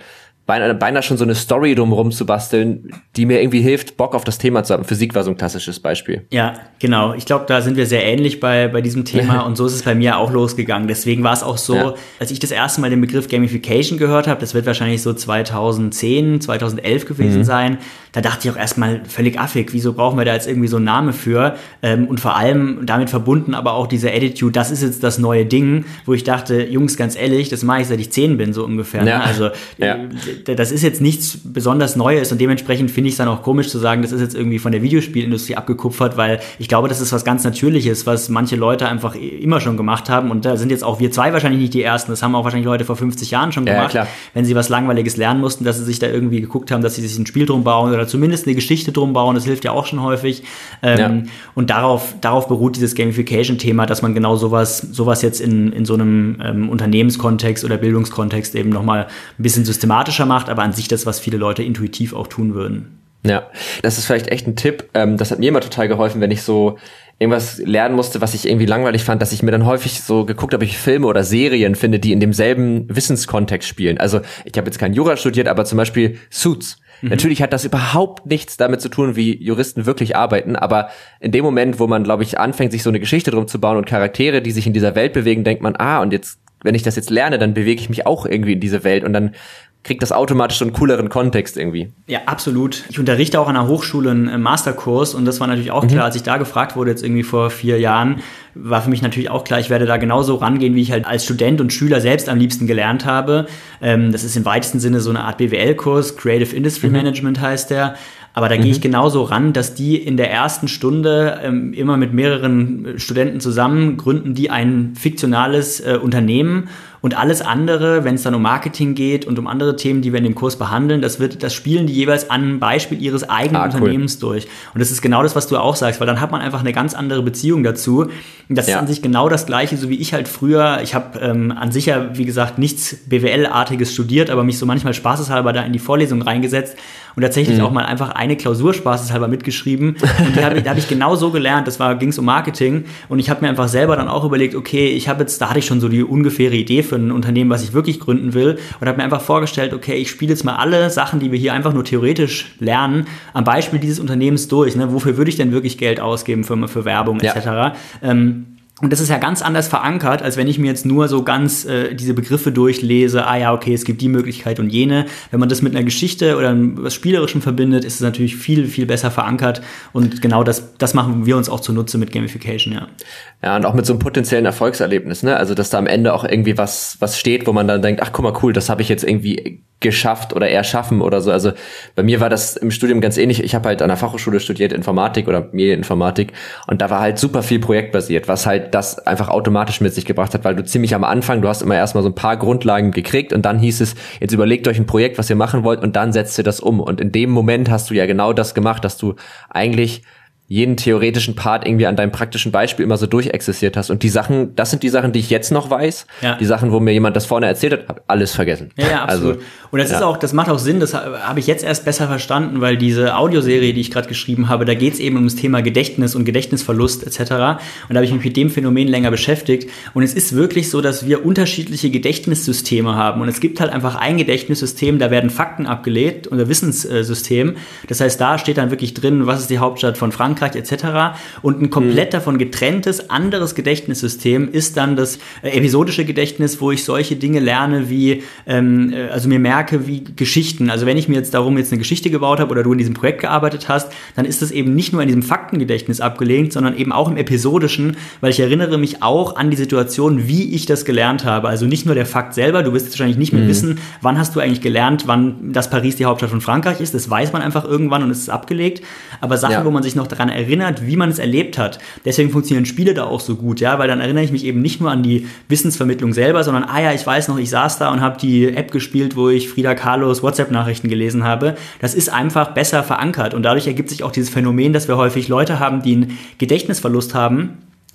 beinahe, beinahe schon so eine Story drumherum zu basteln, die mir irgendwie hilft, Bock auf das Thema zu haben. Physik war so ein klassisches Beispiel.
Ja, genau. Ich glaube, da sind wir sehr ähnlich bei, bei diesem Thema und so ist es bei mir auch losgegangen. Deswegen war es auch so, ja. als ich das erste Mal den Begriff Gamification gehört habe, das wird wahrscheinlich so zweitausendzehn, zweitausendelf gewesen mhm. sein, da dachte ich auch erstmal völlig affig, wieso brauchen wir da jetzt irgendwie so einen Namen für? Ähm, und vor allem damit verbunden aber auch diese Attitude, das ist jetzt das neue Ding, wo ich dachte, Jungs, ganz ehrlich, das mache ich, seit ich zehn bin, so ungefähr. Ja. Ne? Also ja. d- das ist jetzt nichts besonders Neues und dementsprechend finde ich es dann auch komisch zu sagen, das ist jetzt irgendwie von der Videospielindustrie abgekupfert, weil ich glaube, das ist was ganz Natürliches, was manche Leute einfach immer schon gemacht haben und da sind jetzt auch wir zwei wahrscheinlich nicht die Ersten, das haben auch wahrscheinlich Leute vor fünfzig Jahren schon gemacht, ja, wenn sie was Langweiliges lernen mussten, dass sie sich da irgendwie geguckt haben, dass sie sich ein Spiel drum bauen oder zumindest eine Geschichte drum bauen, das hilft ja auch schon häufig. Ähm, ja. Und darauf, darauf beruht dieses Gamification-Thema, dass man genau sowas, sowas jetzt in, in so einem ähm, Unternehmenskontext oder Bildungskontext eben nochmal ein bisschen systematischer macht, aber an sich das, was viele Leute intuitiv auch tun würden.
Ja, das ist vielleicht echt ein Tipp. Ähm, das hat mir immer total geholfen, wenn ich so irgendwas lernen musste, was ich irgendwie langweilig fand, dass ich mir dann häufig so geguckt habe, ob ich Filme oder Serien finde, die in demselben Wissenskontext spielen. Also ich habe jetzt kein Jura studiert, aber zum Beispiel Suits. Mhm. Natürlich hat das überhaupt nichts damit zu tun, wie Juristen wirklich arbeiten, aber in dem Moment, wo man, glaube ich, anfängt, sich so eine Geschichte drum zu bauen und Charaktere, die sich in dieser Welt bewegen, denkt man, ah, und jetzt, wenn ich das jetzt lerne, dann bewege ich mich auch irgendwie in diese Welt und dann kriegt das automatisch so einen cooleren Kontext irgendwie.
Ja, absolut. Ich unterrichte auch an einer Hochschule einen Masterkurs und das war natürlich auch mhm. klar, als ich da gefragt wurde, jetzt irgendwie vor vier Jahren, war für mich natürlich auch klar, ich werde da genauso rangehen, wie ich halt als Student und Schüler selbst am liebsten gelernt habe. Ähm, das ist im weitesten Sinne so eine Art B W L-Kurs, Creative Industry mhm. Management heißt der. Aber da mhm. gehe ich genauso ran, dass die in der ersten Stunde ähm, immer mit mehreren Studenten zusammen gründen, die ein fiktionales äh, Unternehmen und alles andere, wenn es dann um Marketing geht und um andere Themen, die wir in dem Kurs behandeln, das wird, das spielen die jeweils an einem Beispiel ihres eigenen ah, Unternehmens cool. durch. Und das ist genau das, was du auch sagst, weil dann hat man einfach eine ganz andere Beziehung dazu. Und das ja. ist an sich genau das Gleiche, so wie ich halt früher, ich habe ähm, an sich ja, wie gesagt, nichts B W L-artiges studiert, aber mich so manchmal spaßeshalber da in die Vorlesung reingesetzt und tatsächlich mhm. auch mal einfach eine Klausur spaßeshalber mitgeschrieben. Und die habe da hab ich genau so gelernt, das war, ging es um Marketing und ich habe mir einfach selber dann auch überlegt, okay, ich habe jetzt, da hatte ich schon so die ungefähre Idee für ein Unternehmen, was ich wirklich gründen will und habe mir einfach vorgestellt, okay, ich spiele jetzt mal alle Sachen, die wir hier einfach nur theoretisch lernen, am Beispiel dieses Unternehmens durch. Ne? Wofür würde ich denn wirklich Geld ausgeben für, für Werbung et cetera. Ja. Ähm, Und das ist ja ganz anders verankert, als wenn ich mir jetzt nur so ganz äh, diese Begriffe durchlese, ah ja, okay, es gibt die Möglichkeit und jene. Wenn man das mit einer Geschichte oder was Spielerischem verbindet, ist es natürlich viel, viel besser verankert. Und genau das, das machen wir uns auch zunutze mit Gamification, ja.
Ja, und auch mit so einem potenziellen Erfolgserlebnis, ne? Also, dass da am Ende auch irgendwie was, was steht, wo man dann denkt, ach, guck mal, cool, das habe ich jetzt irgendwie geschafft oder erschaffen oder so. Also bei mir war das im Studium ganz ähnlich. Ich habe halt an der Fachhochschule studiert, Informatik oder Medieninformatik und da war halt super viel projektbasiert, was halt das einfach automatisch mit sich gebracht hat, weil du ziemlich am Anfang, du hast immer erstmal so ein paar Grundlagen gekriegt und dann hieß es, jetzt überlegt euch ein Projekt, was ihr machen wollt und dann setzt ihr das um. Und in dem Moment hast du ja genau das gemacht, dass du eigentlich jeden theoretischen Part irgendwie an deinem praktischen Beispiel immer so durchexerziert hast. Und die Sachen, das sind die Sachen, die ich jetzt noch weiß. Ja. Die Sachen, wo mir jemand das vorne erzählt hat, habe alles vergessen.
Ja, ja, absolut. Also, und das ja. ist auch, das macht auch Sinn, das habe ich jetzt erst besser verstanden, weil diese Audioserie, die ich gerade geschrieben habe, da geht es eben um das Thema Gedächtnis und Gedächtnisverlust et cetera. Und da habe ich mich mit dem Phänomen länger beschäftigt. Und es ist wirklich so, dass wir unterschiedliche Gedächtnissysteme haben. Und es gibt halt einfach ein Gedächtnissystem, da werden Fakten abgelegt, unser Wissenssystem. Das heißt, da steht dann wirklich drin, was ist die Hauptstadt von Frankreich, et cetera. Und ein komplett davon getrenntes, anderes Gedächtnissystem ist dann das äh, episodische Gedächtnis, wo ich solche Dinge lerne wie, ähm, also mir merke wie Geschichten. Also wenn ich mir jetzt darum jetzt eine Geschichte gebaut habe oder du in diesem Projekt gearbeitet hast, dann ist das eben nicht nur in diesem Faktengedächtnis abgelegt, sondern eben auch im episodischen, weil ich erinnere mich auch an die Situation, wie ich das gelernt habe. Also nicht nur der Fakt selber, du wirst jetzt wahrscheinlich nicht mehr mhm. wissen, wann hast du eigentlich gelernt, wann das Paris die Hauptstadt von Frankreich ist. Das weiß man einfach irgendwann und es ist abgelegt. Aber Sachen, ja. wo man sich noch daran erinnert, wie man es erlebt hat. Deswegen funktionieren Spiele da auch so gut, ja, weil dann erinnere ich mich eben nicht nur an die Wissensvermittlung selber, sondern, ah ja, ich weiß noch, ich saß da und habe die App gespielt, wo ich Frida Kahlos WhatsApp-Nachrichten gelesen habe. Das ist einfach besser verankert und dadurch ergibt sich auch dieses Phänomen, dass wir häufig Leute haben, die einen Gedächtnisverlust haben,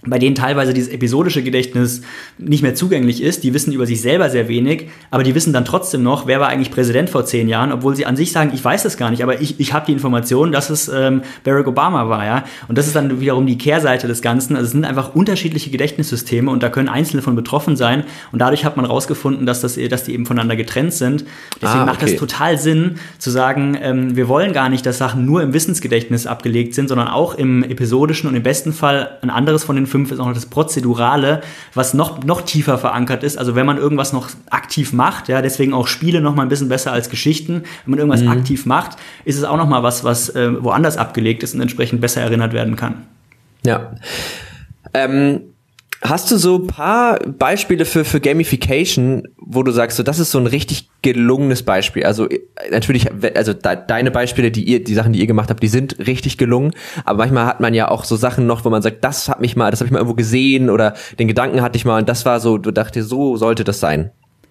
bei denen teilweise dieses episodische Gedächtnis nicht mehr zugänglich ist. Die wissen über sich selber sehr wenig, aber die wissen dann trotzdem noch, wer war eigentlich Präsident vor zehn Jahren, obwohl sie an sich sagen, ich weiß das gar nicht, aber ich, ich habe die Information, dass es ähm, Barack Obama war, ja. Und das ist dann wiederum die Kehrseite des Ganzen. Also es sind einfach unterschiedliche Gedächtnissysteme und da können Einzelne von betroffen sein und dadurch hat man rausgefunden, dass, das, dass die eben voneinander getrennt sind. Deswegen ah, okay. macht das total Sinn, zu sagen, ähm, wir wollen gar nicht, dass Sachen nur im Wissensgedächtnis abgelegt sind, sondern auch im episodischen und im besten Fall ein anderes von den fünf ist auch noch das Prozedurale, was noch, noch tiefer verankert ist. Also wenn man irgendwas noch aktiv macht, ja, deswegen auch Spiele noch mal ein bisschen besser als Geschichten. Wenn man irgendwas mhm. aktiv macht, ist es auch noch mal was, was äh, woanders abgelegt ist und entsprechend besser erinnert werden kann.
Ja. Ähm, hast du so ein paar Beispiele für, für Gamification, wo du sagst, so, das ist so ein richtig gelungenes Beispiel? Also natürlich, also de, deine Beispiele, die ihr, die Sachen, die ihr gemacht habt, die sind richtig gelungen. Aber manchmal hat man ja auch so Sachen noch, wo man sagt, das hat mich mal, das habe ich mal irgendwo gesehen oder den Gedanken hatte ich mal und das war so, du dachtest, so sollte das sein.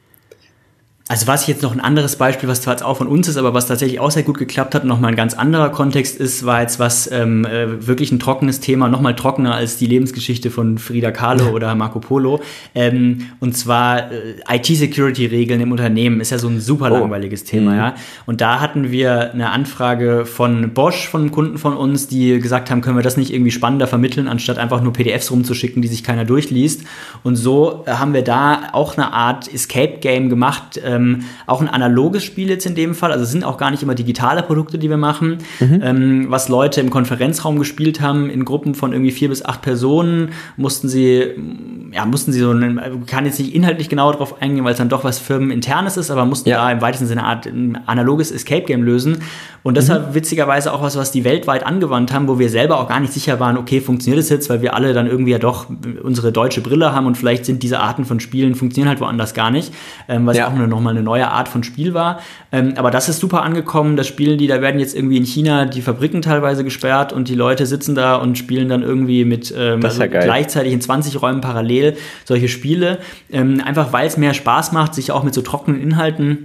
Also was jetzt noch ein anderes Beispiel, was zwar jetzt auch von uns ist, aber was tatsächlich auch sehr gut geklappt hat und nochmal ein ganz anderer Kontext ist, war jetzt was ähm, äh, wirklich ein trockenes Thema, nochmal trockener als die Lebensgeschichte von Frida Kahlo oder Marco Polo. Ähm, und zwar äh, I T-Security-Regeln im Unternehmen ist ja so ein super oh. langweiliges Thema. Mhm. Ja. Und da hatten wir eine Anfrage von Bosch, von einem Kunden von uns, die gesagt haben, können wir das nicht irgendwie spannender vermitteln, anstatt einfach nur P D Fs rumzuschicken, die sich keiner durchliest. Und so äh, haben wir da auch eine Art Escape-Game gemacht, ähm, auch ein analoges Spiel jetzt in dem Fall, also es sind auch gar nicht immer digitale Produkte, die wir machen, mhm. ähm, was Leute im Konferenzraum gespielt haben, in Gruppen von irgendwie vier bis acht Personen, mussten sie, ja, mussten sie so, einen, kann jetzt nicht inhaltlich genau drauf eingehen, weil es dann doch was Firmeninternes ist, aber mussten ja. da im weitesten Sinne eine Art ein analoges Escape-Game lösen und das mhm. war witzigerweise auch was, was die weltweit angewandt haben, wo wir selber auch gar nicht sicher waren, okay, funktioniert das jetzt, weil wir alle dann irgendwie ja doch unsere deutsche Brille haben und vielleicht sind diese Arten von Spielen, funktionieren halt woanders gar nicht, ähm, weil es ja. auch nochmal eine neue Art von Spiel war. Ähm, aber das ist super angekommen. Das spielen die, da werden jetzt irgendwie in China die Fabriken teilweise gesperrt und die Leute sitzen da und spielen dann irgendwie mit ähm, also ja gleichzeitig in zwanzig Räumen parallel solche Spiele. Ähm, einfach weil es mehr Spaß macht, sich auch mit so trockenen Inhalten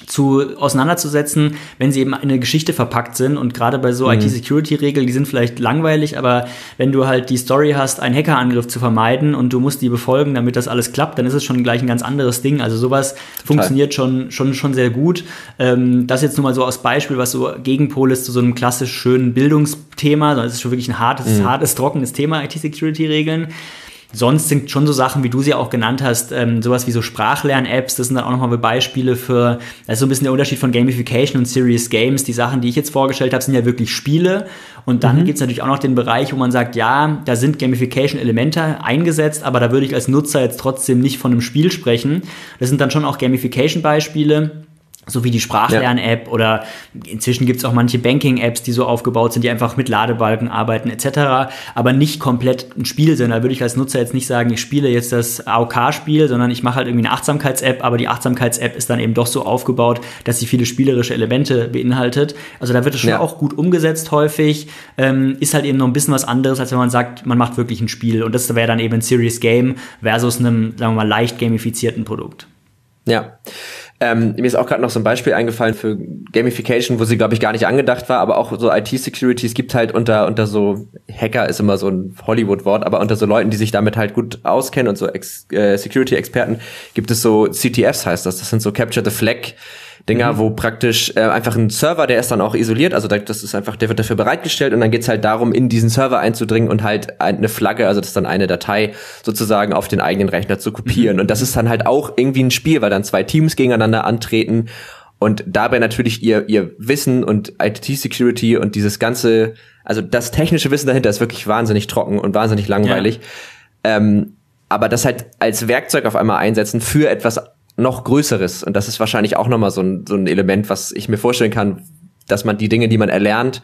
zu auseinanderzusetzen, wenn sie eben in eine Geschichte verpackt sind und gerade bei so mhm. I T-Security-Regeln, die sind vielleicht langweilig, aber wenn du halt die Story hast, einen Hackerangriff zu vermeiden und du musst die befolgen, damit das alles klappt, dann ist es schon gleich ein ganz anderes Ding. Also sowas Total. funktioniert schon schon schon sehr gut. Ähm, das jetzt nur mal so als Beispiel, was so Gegenpol ist zu so einem klassisch schönen Bildungsthema, sondern es ist schon wirklich ein hartes, mhm. hartes, trockenes Thema, I T-Security-Regeln. Sonst sind schon so Sachen, wie du sie auch genannt hast, ähm, sowas wie so Sprachlern-Apps, das sind dann auch nochmal Beispiele für, das ist so ein bisschen der Unterschied von Gamification und Serious Games. Die Sachen, die ich jetzt vorgestellt habe, sind ja wirklich Spiele. Und dann mhm. gibt es natürlich auch noch den Bereich, wo man sagt, ja, da sind Gamification-Elemente eingesetzt, aber da würde ich als Nutzer jetzt trotzdem nicht von einem Spiel sprechen. Das sind dann schon auch Gamification-Beispiele. So wie die Sprachlern-App ja. oder inzwischen gibt es auch manche Banking-Apps, die so aufgebaut sind, die einfach mit Ladebalken arbeiten et cetera, aber nicht komplett ein Spiel sind. Da würde ich als Nutzer jetzt nicht sagen, ich spiele jetzt das A O K-Spiel, sondern ich mache halt irgendwie eine Achtsamkeits-App, aber die Achtsamkeits-App ist dann eben doch so aufgebaut, dass sie viele spielerische Elemente beinhaltet. Also da wird es schon ja. auch gut umgesetzt häufig, ähm, ist halt eben noch ein bisschen was anderes, als wenn man sagt, man macht wirklich ein Spiel und das wäre dann eben ein Serious Game versus einem, sagen wir mal, leicht gamifizierten Produkt.
Ja. Ähm, mir ist auch gerade noch so ein Beispiel eingefallen für Gamification, wo sie, glaube ich, gar nicht angedacht war, aber auch so I T-Security, es gibt halt unter unter so, Hacker ist immer so ein Hollywood-Wort, aber unter so Leuten, die sich damit halt gut auskennen und so Ex- äh, Security-Experten, gibt es so C T Fs, heißt das, das sind so Capture the Flag Dinger, mhm. wo praktisch äh, einfach ein Server, der ist dann auch isoliert, also das ist einfach, der wird dafür bereitgestellt und dann geht's halt darum, in diesen Server einzudringen und halt eine Flagge, also das ist dann eine Datei sozusagen auf den eigenen Rechner zu kopieren mhm. und das ist dann halt auch irgendwie ein Spiel, weil dann zwei Teams gegeneinander antreten und dabei natürlich ihr ihr Wissen und I T-Security und dieses ganze, also das technische Wissen dahinter ist wirklich wahnsinnig trocken und wahnsinnig langweilig, ja. ähm, aber das halt als Werkzeug auf einmal einsetzen für etwas noch Größeres. Und das ist wahrscheinlich auch nochmal so ein, so ein Element, was ich mir vorstellen kann, dass man die Dinge, die man erlernt,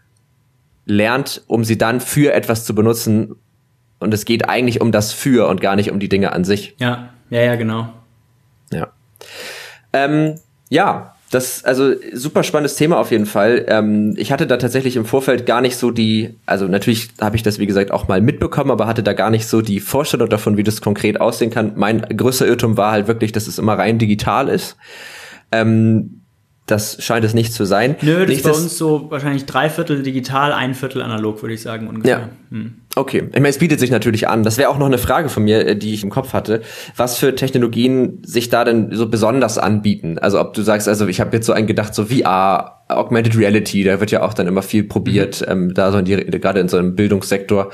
lernt, um sie dann für etwas zu benutzen. Und es geht eigentlich um das Für und gar nicht um die Dinge an sich.
Ja, ja, ja, genau.
Ja. Ähm, ja, das, also super spannendes Thema auf jeden Fall. Ähm, ich hatte da tatsächlich im Vorfeld gar nicht so die, also natürlich habe ich das wie gesagt auch mal mitbekommen, aber hatte da gar nicht so die Vorstellung davon, wie das konkret aussehen kann. Mein größter Irrtum war halt wirklich, dass es immer rein digital ist. Ähm, das scheint es nicht zu sein.
Nö, das ist bei uns so wahrscheinlich drei Viertel digital, ein Viertel analog, würde ich sagen ungefähr.
Ja. Hm. Okay, ich meine, es bietet sich natürlich an. Das wäre auch noch eine Frage von mir, die ich im Kopf hatte, was für Technologien sich da denn so besonders anbieten. Also ob du sagst, also ich habe jetzt so einen gedacht, so V R, Augmented Reality, da wird ja auch dann immer viel probiert, mhm. ähm, da so in die, gerade in so einem Bildungssektor.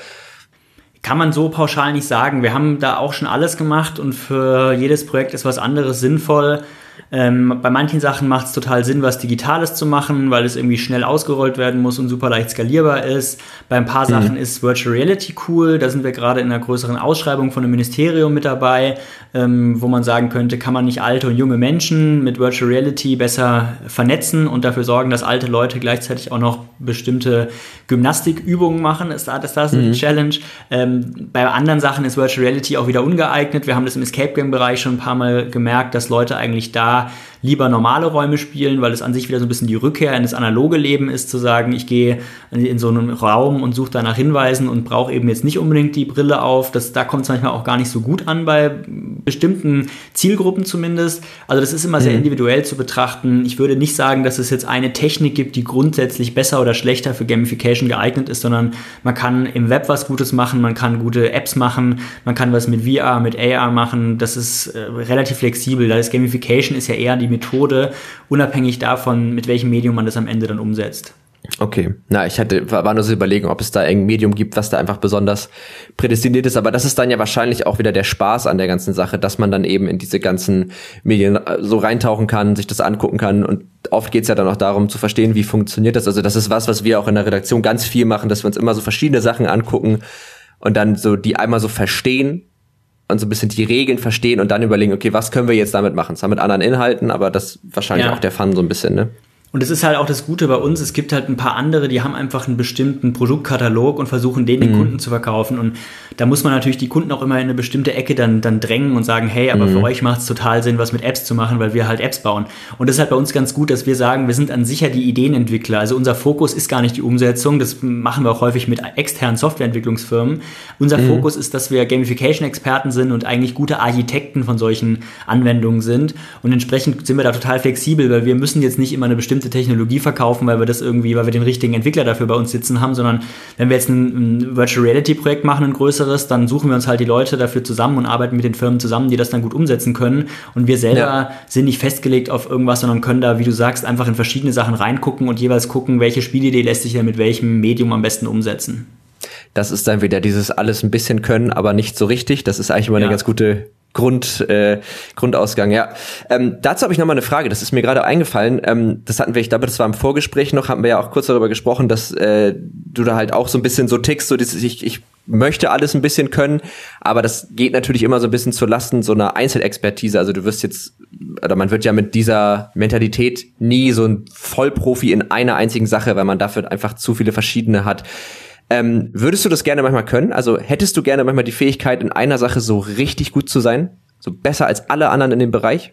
Kann man so pauschal nicht sagen. Wir haben da auch schon alles gemacht und für jedes Projekt ist was anderes sinnvoll. Ähm, bei manchen Sachen macht es total Sinn, was Digitales zu machen, weil es irgendwie schnell ausgerollt werden muss und super leicht skalierbar ist. Bei ein paar mhm. Sachen ist Virtual Reality cool. Da sind wir gerade in einer größeren Ausschreibung von einem Ministerium mit dabei, ähm, wo man sagen könnte, kann man nicht alte und junge Menschen mit Virtual Reality besser vernetzen und dafür sorgen, dass alte Leute gleichzeitig auch noch bestimmte Gymnastikübungen machen. Ist das, ist das eine mhm. Challenge? Ähm, bei anderen Sachen ist Virtual Reality auch wieder ungeeignet. Wir haben das im Escape Game Bereich schon ein paar Mal gemerkt, dass Leute eigentlich da lieber normale Räume spielen, weil es an sich wieder so ein bisschen die Rückkehr in das analoge Leben ist, zu sagen, ich gehe in so einen Raum und suche da nach Hinweisen und brauche eben jetzt nicht unbedingt die Brille auf. Das, da kommt es manchmal auch gar nicht so gut an, bei bestimmten Zielgruppen zumindest. Also das ist immer sehr individuell zu betrachten. Ich würde nicht sagen, dass es jetzt eine Technik gibt, die grundsätzlich besser oder schlechter für Gamification geeignet ist, sondern man kann im Web was Gutes machen, man kann gute Apps machen, man kann was mit V R, mit A R machen. Das ist äh, relativ flexibel. Da ist Gamification ist ja eher die Methode, unabhängig davon, mit welchem Medium man das am Ende dann umsetzt.
Okay, na, ich hatte, war nur so überlegen, ob es da ein Medium gibt, was da einfach besonders prädestiniert ist, aber das ist dann ja wahrscheinlich auch wieder der Spaß an der ganzen Sache, dass man dann eben in diese ganzen Medien so reintauchen kann, sich das angucken kann und oft geht's ja dann auch darum zu verstehen, wie funktioniert das, also das ist was, was wir auch in der Redaktion ganz viel machen, dass wir uns immer so verschiedene Sachen angucken und dann so die einmal so verstehen und so ein bisschen die Regeln verstehen und dann überlegen, okay, was können wir jetzt damit machen? Zwar mit anderen Inhalten, aber das ist wahrscheinlich ja auch der Fun so ein bisschen, ne?
Und es ist halt auch das Gute bei uns, es gibt halt ein paar andere, die haben einfach einen bestimmten Produktkatalog und versuchen, den den mhm. Kunden zu verkaufen. Und da muss man natürlich die Kunden auch immer in eine bestimmte Ecke dann, dann drängen und sagen, hey, aber mhm. für euch macht es total Sinn, was mit Apps zu machen, weil wir halt Apps bauen. Und das ist halt bei uns ganz gut, dass wir sagen, wir sind an sich ja die Ideenentwickler. Also unser Fokus ist gar nicht die Umsetzung, das machen wir auch häufig mit externen Softwareentwicklungsfirmen. Unser mhm. Fokus ist, dass wir Gamification-Experten sind und eigentlich gute Architekten von solchen Anwendungen sind. Und entsprechend sind wir da total flexibel, weil wir müssen jetzt nicht immer eine bestimmte Technologie verkaufen, weil wir das irgendwie, weil wir den richtigen Entwickler dafür bei uns sitzen haben, sondern wenn wir jetzt ein, ein Virtual Reality Projekt machen, ein größeres, dann suchen wir uns halt die Leute dafür zusammen und arbeiten mit den Firmen zusammen, die das dann gut umsetzen können. Und wir selber ja. sind nicht festgelegt auf irgendwas, sondern können da, wie du sagst, einfach in verschiedene Sachen reingucken und jeweils gucken, welche Spielidee lässt sich denn mit welchem Medium am besten umsetzen.
Das ist dann wieder dieses alles ein bisschen können, aber nicht so richtig. Das ist eigentlich immer ja. eine ganz gute Grund, äh, Grundausgang, ja. Ähm, dazu habe ich noch mal eine Frage, das ist mir gerade eingefallen. Ähm, das hatten wir, ich glaube, das war im Vorgespräch noch, haben wir ja auch kurz darüber gesprochen, dass äh, du da halt auch so ein bisschen so tickst, so dieses, ich, ich möchte alles ein bisschen können, aber das geht natürlich immer so ein bisschen zu Lasten so einer Einzelexpertise. Also du wirst jetzt, oder man wird ja mit dieser Mentalität nie so ein Vollprofi in einer einzigen Sache, weil man dafür einfach zu viele verschiedene hat. Ähm, würdest du das gerne manchmal können? Also hättest du gerne manchmal die Fähigkeit, in einer Sache so richtig gut zu sein? So besser als alle anderen in dem Bereich?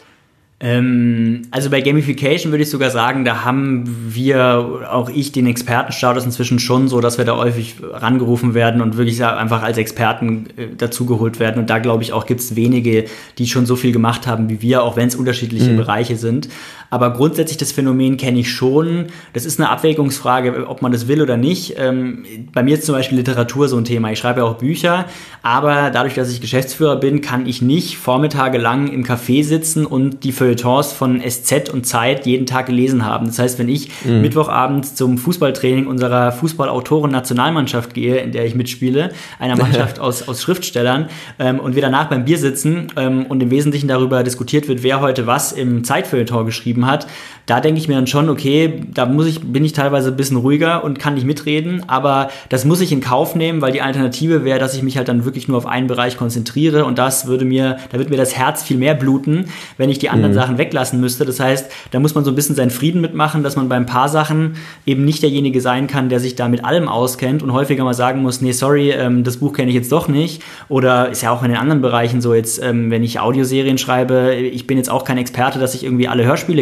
Ähm, also bei Gamification würde ich sogar sagen, da haben wir, auch ich, den Expertenstatus inzwischen schon so, dass wir da häufig rangerufen werden und wirklich einfach als Experten äh, dazugeholt werden. Und da glaube ich auch, gibt es wenige, die schon so viel gemacht haben wie wir, auch wenn es unterschiedliche mhm. Bereiche sind. Aber grundsätzlich das Phänomen kenne ich schon. Das ist eine Abwägungsfrage, ob man das will oder nicht. Ähm, bei mir ist zum Beispiel Literatur so ein Thema. Ich schreibe ja auch Bücher, aber dadurch, dass ich Geschäftsführer bin, kann ich nicht Vormittage lang im Café sitzen und die Feuilletons von S Z und Zeit jeden Tag gelesen haben. Das heißt, wenn ich mhm. Mittwochabend zum Fußballtraining unserer Fußballautoren-Nationalmannschaft gehe, in der ich mitspiele, einer Mannschaft aus, aus Schriftstellern, ähm, und wir danach beim Bier sitzen ähm, und im Wesentlichen darüber diskutiert wird, wer heute was im Zeitfeuilleton geschrieben hat, da denke ich mir dann schon, okay, da muss ich, bin ich teilweise ein bisschen ruhiger und kann nicht mitreden, aber das muss ich in Kauf nehmen, weil die Alternative wäre, dass ich mich halt dann wirklich nur auf einen Bereich konzentriere und das würde mir, da würde mir das Herz viel mehr bluten, wenn ich die anderen mhm. Sachen weglassen müsste. Das heißt, da muss man so ein bisschen seinen Frieden mitmachen, dass man bei ein paar Sachen eben nicht derjenige sein kann, der sich da mit allem auskennt und häufiger mal sagen muss, nee, sorry, ähm, das Buch kenne ich jetzt doch nicht, oder ist ja auch in den anderen Bereichen so, jetzt, ähm, wenn ich Audioserien schreibe, ich bin jetzt auch kein Experte, dass ich irgendwie alle Hörspiele kenne,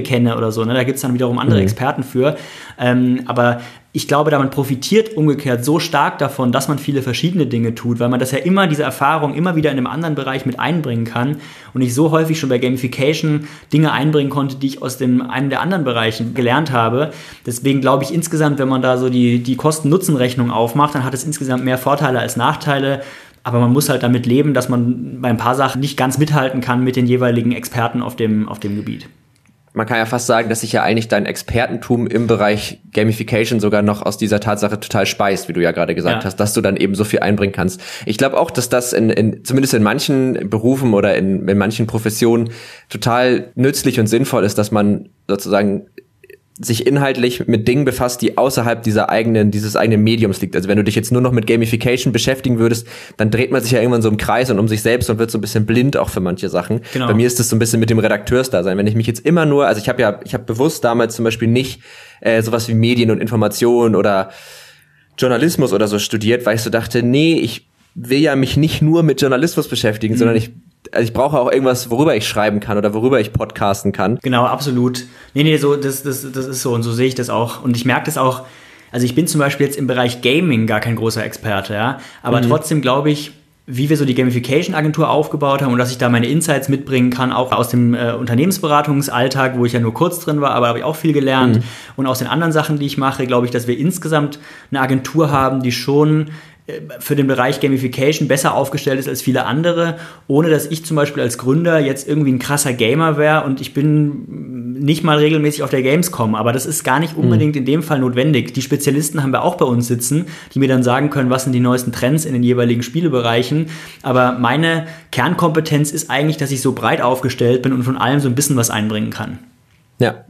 kenne oder so. Ne? Da gibt es dann wiederum andere mhm. Experten für. Ähm, aber ich glaube, da man profitiert umgekehrt so stark davon, dass man viele verschiedene Dinge tut, weil man das ja immer, diese Erfahrung immer wieder in einem anderen Bereich mit einbringen kann und ich so häufig schon bei Gamification Dinge einbringen konnte, die ich aus dem, einem der anderen Bereichen gelernt habe. Deswegen glaube ich insgesamt, wenn man da so die, die Kosten-Nutzen-Rechnung aufmacht, dann hat es insgesamt mehr Vorteile als Nachteile. Aber man muss halt damit leben, dass man bei ein paar Sachen nicht ganz mithalten kann mit den jeweiligen Experten auf dem, auf dem Gebiet.
Man kann ja fast sagen, dass sich ja eigentlich dein Expertentum im Bereich Gamification sogar noch aus dieser Tatsache total speist, wie du ja gerade gesagt ja. hast, dass du dann eben so viel einbringen kannst. Ich glaube auch, dass das in, in zumindest in manchen Berufen oder in, in manchen Professionen total nützlich und sinnvoll ist, dass man sozusagen sich inhaltlich mit Dingen befasst, die außerhalb dieser eigenen, dieses eigenen Mediums liegt. Also wenn du dich jetzt nur noch mit Gamification beschäftigen würdest, dann dreht man sich ja irgendwann so im Kreis und um sich selbst und wird so ein bisschen blind auch für manche Sachen. Genau. Bei mir ist das so ein bisschen mit dem Redakteursdasein. Wenn ich mich jetzt immer nur, also ich habe ja, ich habe bewusst damals zum Beispiel nicht äh, sowas wie Medien und Information oder Journalismus oder so studiert, weil ich so dachte, nee, ich will ja mich nicht nur mit Journalismus beschäftigen, mhm. sondern ich Also ich brauche auch irgendwas, worüber ich schreiben kann oder worüber ich podcasten kann.
Genau, absolut. Nee, nee, so, das, das, das ist so und so sehe ich das auch. Und ich merke das auch, also ich bin zum Beispiel jetzt im Bereich Gaming gar kein großer Experte, ja. Aber mhm. trotzdem glaube ich, wie wir so die Gamification-Agentur aufgebaut haben und dass ich da meine Insights mitbringen kann, auch aus dem äh, Unternehmensberatungsalltag, wo ich ja nur kurz drin war, aber habe ich auch viel gelernt. Mhm. Und aus den anderen Sachen, die ich mache, glaube ich, dass wir insgesamt eine Agentur haben, die schon für den Bereich Gamification besser aufgestellt ist als viele andere, ohne dass ich zum Beispiel als Gründer jetzt irgendwie ein krasser Gamer wäre und ich bin nicht mal regelmäßig auf der Gamescom, aber das ist gar nicht unbedingt mhm. in dem Fall notwendig. Die Spezialisten haben wir auch bei uns sitzen, die mir dann sagen können, was sind die neuesten Trends in den jeweiligen Spielebereichen, aber meine Kernkompetenz ist eigentlich, dass ich so breit aufgestellt bin und von allem so ein bisschen was einbringen kann.
Ja.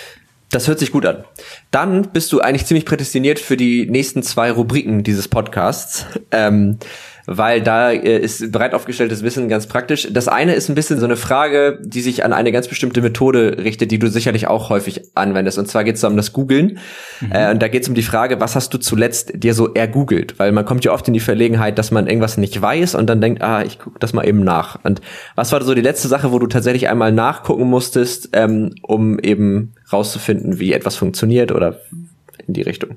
Das hört sich gut an. Dann bist du eigentlich ziemlich prädestiniert für die nächsten zwei Rubriken dieses Podcasts, ähm, weil da äh, ist breit aufgestelltes Wissen ganz praktisch. Das eine ist ein bisschen so eine Frage, die sich an eine ganz bestimmte Methode richtet, die du sicherlich auch häufig anwendest. Und zwar geht es um das Googlen. Mhm. Äh, und da geht es um die Frage, was hast du zuletzt dir so ergoogelt? Weil man kommt ja oft in die Verlegenheit, dass man irgendwas nicht weiß und dann denkt, ah, ich gucke das mal eben nach. Und was war so die letzte Sache, wo du tatsächlich einmal nachgucken musstest, ähm, um eben rauszufinden, wie etwas funktioniert oder in die Richtung?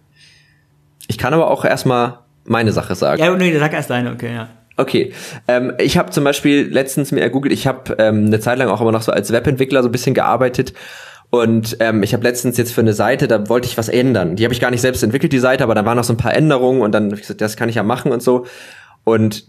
Ich kann aber auch erstmal meine Sache sagen.
Ja, nee, sag erst deine, okay, ja.
Okay, ähm, ich habe zum Beispiel letztens mir ergoogelt, ich habe ähm, eine Zeit lang auch immer noch so als Webentwickler so ein bisschen gearbeitet und ähm, ich habe letztens jetzt für eine Seite, da wollte ich was ändern. Die habe ich gar nicht selbst entwickelt, die Seite, aber da waren noch so ein paar Änderungen und dann habe ich gesagt, das kann ich ja machen und so. Und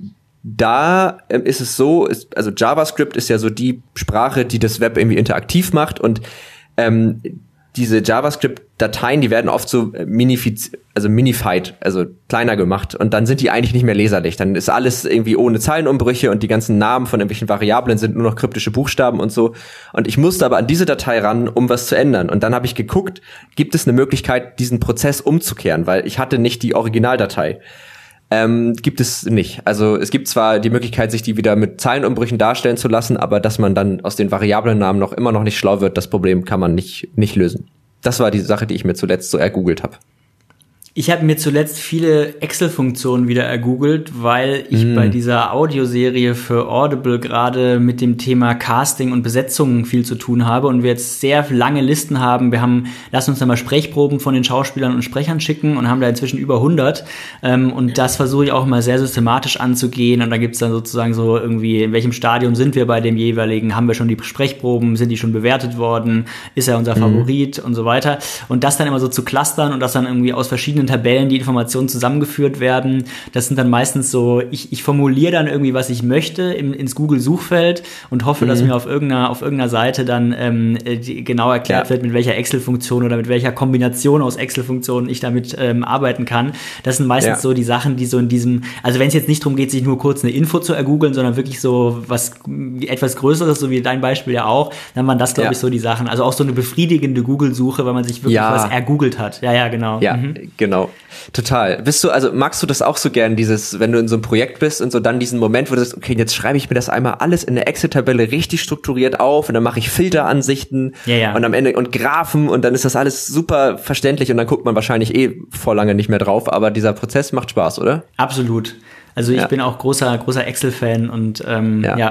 da ähm, ist es so, ist, also JavaScript ist ja so die Sprache, die das Web irgendwie interaktiv macht und ähm, diese JavaScript-Dateien, die werden oft so minifiz, also minified, also kleiner gemacht und dann sind die eigentlich nicht mehr leserlich. Dann ist alles irgendwie ohne Zeilenumbrüche und die ganzen Namen von irgendwelchen Variablen sind nur noch kryptische Buchstaben und so. Und ich musste aber an diese Datei ran, um was zu ändern. Und dann habe ich geguckt, gibt es eine Möglichkeit, diesen Prozess umzukehren, weil ich hatte nicht die Originaldatei. Ähm, gibt es nicht. Also es gibt zwar die Möglichkeit, sich die wieder mit Zeilenumbrüchen darstellen zu lassen, aber dass man dann aus den Variablennamen noch immer noch nicht schlau wird, das Problem kann man nicht nicht lösen. Das war die Sache, die ich mir zuletzt so ergoogelt habe.
Ich habe mir zuletzt viele Excel-Funktionen wieder ergoogelt, weil ich mm. bei dieser Audioserie für Audible gerade mit dem Thema Casting und Besetzungen viel zu tun habe und wir jetzt sehr lange Listen haben. Wir haben, lass uns da mal Sprechproben von den Schauspielern und Sprechern schicken und haben da inzwischen über hundert. Ähm, und das versuche ich auch mal sehr systematisch anzugehen. Und da gibt's dann sozusagen so irgendwie, in welchem Stadium sind wir bei dem jeweiligen? Haben wir schon die Sprechproben? Sind die schon bewertet worden? Ist er unser mm. Favorit? Und so weiter. Und das dann immer so zu clustern und das dann irgendwie aus verschiedenen Tabellen die Informationen zusammengeführt werden. Das sind dann meistens so, ich, ich formuliere dann irgendwie, was ich möchte im, ins Google-Suchfeld und hoffe, mhm. dass mir auf irgendeiner, auf irgendeiner Seite dann ähm, die, genau erklärt ja. wird, mit welcher Excel-Funktion oder mit welcher Kombination aus Excel-Funktionen ich damit ähm, arbeiten kann. Das sind meistens ja. so die Sachen, die so in diesem, also wenn es jetzt nicht darum geht, sich nur kurz eine Info zu ergoogeln, sondern wirklich so was etwas Größeres, so wie dein Beispiel ja auch, dann waren das, glaube ja. ich, so die Sachen. Also auch so eine befriedigende Google-Suche, weil man sich wirklich ja. was ergoogelt hat. Ja, ja, genau.
Ja,
mhm.
genau. Total. Bist du, also magst du das auch so gern, dieses, wenn du in so einem Projekt bist und so dann diesen Moment, wo du sagst, okay, jetzt schreibe ich mir das einmal alles in der Excel-Tabelle richtig strukturiert auf und dann mache ich Filteransichten
ja, ja.
und am Ende und Graphen und dann ist das alles super verständlich und dann guckt man wahrscheinlich eh vor lange nicht mehr drauf, aber dieser Prozess macht Spaß, oder?
Absolut. Also ich ja. bin auch großer, großer Excel-Fan und ähm, ja. ja.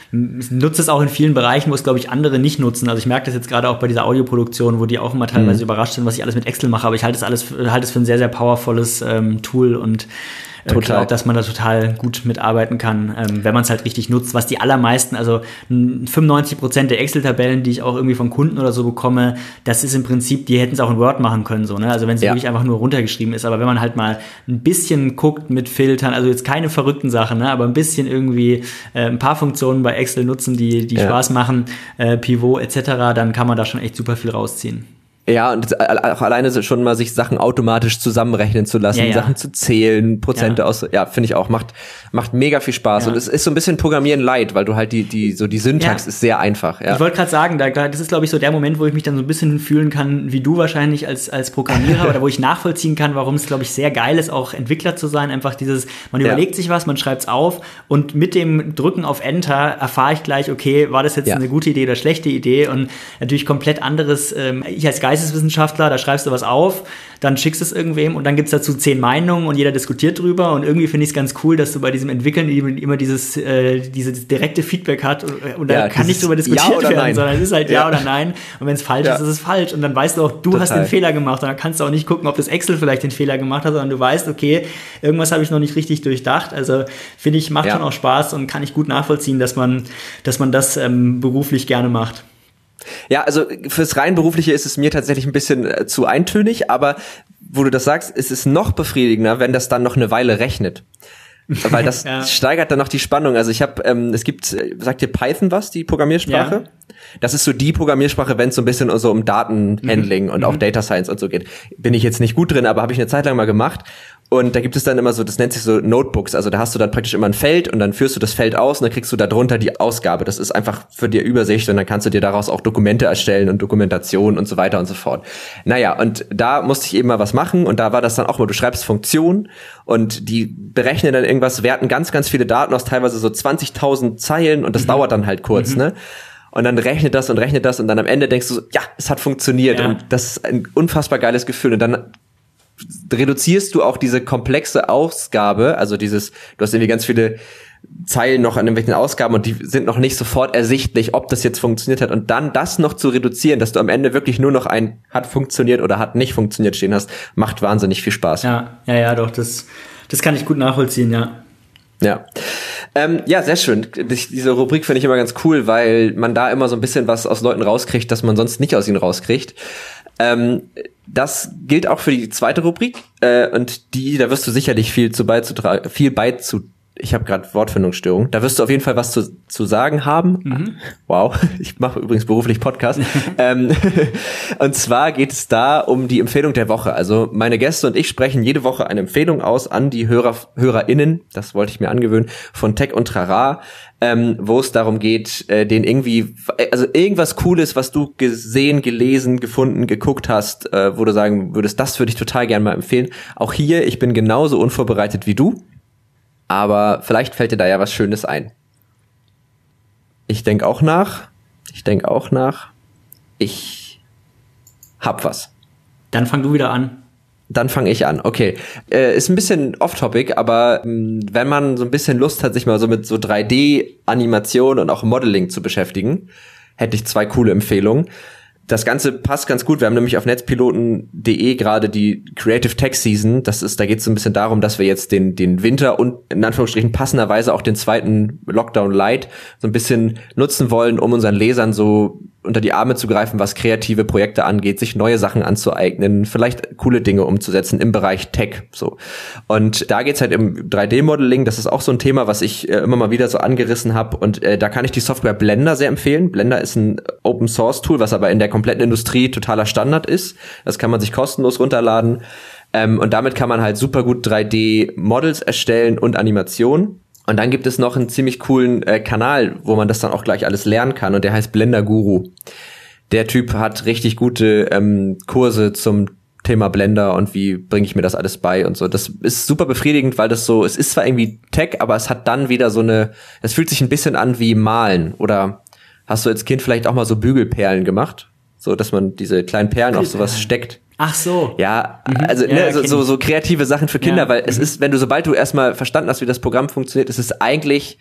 nutze es auch in vielen Bereichen, wo es, glaube ich, andere nicht nutzen. Also ich merke das jetzt gerade auch bei dieser Audioproduktion, wo die auch immer teilweise mhm. überrascht sind, was ich alles mit Excel mache. Aber ich halte es alles, halte es für ein sehr, sehr powervolles ähm, Tool und Ich glaube, dass man da total gut mitarbeiten kann, ähm, wenn man es halt richtig nutzt. Was die allermeisten, also fünfundneunzig Prozent der Excel-Tabellen, die ich auch irgendwie von Kunden oder so bekomme, das ist im Prinzip, die hätten es auch in Word machen können, so, ne? Also wenn es ja. wirklich einfach nur runtergeschrieben ist. Aber wenn man halt mal ein bisschen guckt mit Filtern, also jetzt keine verrückten Sachen, ne? Aber ein bisschen irgendwie äh, ein paar Funktionen bei Excel nutzen, die, die ja. Spaß machen, äh, Pivot et cetera, dann kann man da schon echt super viel rausziehen.
Ja, und auch alleine schon mal sich Sachen automatisch zusammenrechnen zu lassen, ja, ja. Sachen zu zählen, Prozente ja. aus, ja, finde ich auch, macht macht mega viel Spaß. Ja. Und es ist so ein bisschen Programmieren light, weil du halt die die so die Syntax ja. ist sehr einfach. Ja.
Ich wollte gerade sagen, da, das ist, glaube ich, so der Moment, wo ich mich dann so ein bisschen fühlen kann, wie du wahrscheinlich als als Programmierer oder wo ich nachvollziehen kann, warum es, glaube ich, sehr geil ist, auch Entwickler zu sein. Einfach dieses, man ja. überlegt sich was, man schreibt's auf und mit dem Drücken auf Enter erfahre ich gleich, okay, war das jetzt ja. eine gute Idee oder schlechte Idee? Und natürlich komplett anderes, ähm, ich als Geisteswissenschaftler, da schreibst du was auf, dann schickst du es irgendwem und dann gibt's dazu zehn Meinungen und jeder diskutiert drüber und irgendwie finde ich es ganz cool, dass du bei diesem Entwickeln immer dieses äh, dieses direkte Feedback hat und, und
ja,
da kann nicht drüber diskutiert
ja
werden,
nein.
sondern es ist halt ja, ja oder nein und wenn es falsch ja. ist, ist es falsch und dann weißt du auch, du Total. hast den Fehler gemacht und dann kannst du auch nicht gucken, ob das Excel vielleicht den Fehler gemacht hat, sondern du weißt, okay, irgendwas habe ich noch nicht richtig durchdacht, also finde ich, macht ja. schon auch Spaß und kann ich gut nachvollziehen, dass man dass man das ähm, beruflich gerne macht.
Ja, also fürs rein berufliche ist es mir tatsächlich ein bisschen äh, zu eintönig, aber wo du das sagst, ist es noch befriedigender, wenn das dann noch eine Weile rechnet. Weil das ja. steigert dann noch die Spannung. Also ich habe, ähm, es gibt, sagt dir Python was, die Programmiersprache? Ja. Das ist so die Programmiersprache, wenn es so ein bisschen so um Datenhandling mhm. und auch Data Science und so geht. Bin ich jetzt nicht gut drin, aber habe ich eine Zeit lang mal gemacht. Und da gibt es dann immer so, das nennt sich so Notebooks, also da hast du dann praktisch immer ein Feld und dann führst du das Feld aus und dann kriegst du da drunter die Ausgabe. Das ist einfach für die Übersicht und dann kannst du dir daraus auch Dokumente erstellen und Dokumentation und so weiter und so fort. Naja, und da musste ich eben mal was machen und da war das dann auch mal, du schreibst Funktionen und die berechnen dann irgendwas, werten ganz, ganz viele Daten aus, teilweise so zwanzigtausend Zeilen und das mhm. dauert dann halt kurz, mhm. ne? Und dann rechnet das und rechnet das und dann am Ende denkst du so, ja, es hat funktioniert ja. und das ist ein unfassbar geiles Gefühl und dann reduzierst du auch diese komplexe Ausgabe, also dieses, du hast irgendwie ganz viele Zeilen noch an irgendwelchen Ausgaben und die sind noch nicht sofort ersichtlich, ob das jetzt funktioniert hat und dann das noch zu reduzieren, dass du am Ende wirklich nur noch ein hat funktioniert oder hat nicht funktioniert stehen hast, macht wahnsinnig viel Spaß.
Ja, ja, ja, doch, das, das kann ich gut nachvollziehen, ja.
Ja. Ähm, ja, sehr schön. Diese Rubrik finde ich immer ganz cool, weil man da immer so ein bisschen was aus Leuten rauskriegt, das man sonst nicht aus ihnen rauskriegt. Ähm, das gilt auch für die zweite Rubrik äh, und die, da wirst du sicherlich viel zu beizutragen, viel beizu. Ich habe gerade Wortfindungsstörung. Da wirst du auf jeden Fall was zu, zu sagen haben. Mhm. Wow, ich mache übrigens beruflich Podcast. ähm, und zwar geht es da um die Empfehlung der Woche. Also meine Gäste und ich sprechen jede Woche eine Empfehlung aus an die Hörer, HörerInnen, das wollte ich mir angewöhnen, von Tech und Trara, ähm, wo es darum geht, äh, den irgendwie, also irgendwas Cooles, was du gesehen, gelesen, gefunden, geguckt hast, äh, wo du sagen würdest, das würde ich total gerne mal empfehlen. Auch hier, ich bin genauso unvorbereitet wie du. Aber vielleicht fällt dir da ja was Schönes ein. Ich denk auch nach. Ich denk auch nach. Ich hab was.
Dann fang du wieder an.
Dann fange ich an. Okay. Äh, ist ein bisschen off-topic, aber mh, wenn man so ein bisschen Lust hat, sich mal so mit so drei D-Animation und auch Modeling zu beschäftigen, hätte ich zwei coole Empfehlungen. Das Ganze passt ganz gut. Wir haben nämlich auf netzpiloten punkt de gerade die Creative Tech Season. Das ist, da geht es so ein bisschen darum, dass wir jetzt den den Winter und in Anführungsstrichen passenderweise auch den zweiten Lockdown Light so ein bisschen nutzen wollen, um unseren Lesern so unter die Arme zu greifen, was kreative Projekte angeht, sich neue Sachen anzueignen, vielleicht coole Dinge umzusetzen im Bereich Tech, so. Und da geht's halt im drei D-Modeling, das ist auch so ein Thema, was ich äh, immer mal wieder so angerissen habe und äh, da kann ich die Software Blender sehr empfehlen. Blender ist ein Open-Source-Tool, was aber in der kompletten Industrie totaler Standard ist. Das kann man sich kostenlos runterladen ähm, und damit kann man halt super gut drei D-Models erstellen und Animationen. Und dann gibt es noch einen ziemlich coolen äh, Kanal, wo man das dann auch gleich alles lernen kann und der heißt Blender Guru. Der Typ hat richtig gute ähm, Kurse zum Thema Blender und wie bringe ich mir das alles bei und so. Das ist super befriedigend, weil das so, es ist zwar irgendwie Tech, aber es hat dann wieder so eine, es fühlt sich ein bisschen an wie Malen. Oder hast du als Kind vielleicht auch mal so Bügelperlen gemacht? So, dass man diese kleinen Perlen auf sowas steckt.
Ach so.
Ja, also mhm. ne, ja, so, so, so kreative Sachen für Kinder, ja. weil mhm. es ist, wenn du, sobald du erstmal verstanden hast, wie das Programm funktioniert, ist es eigentlich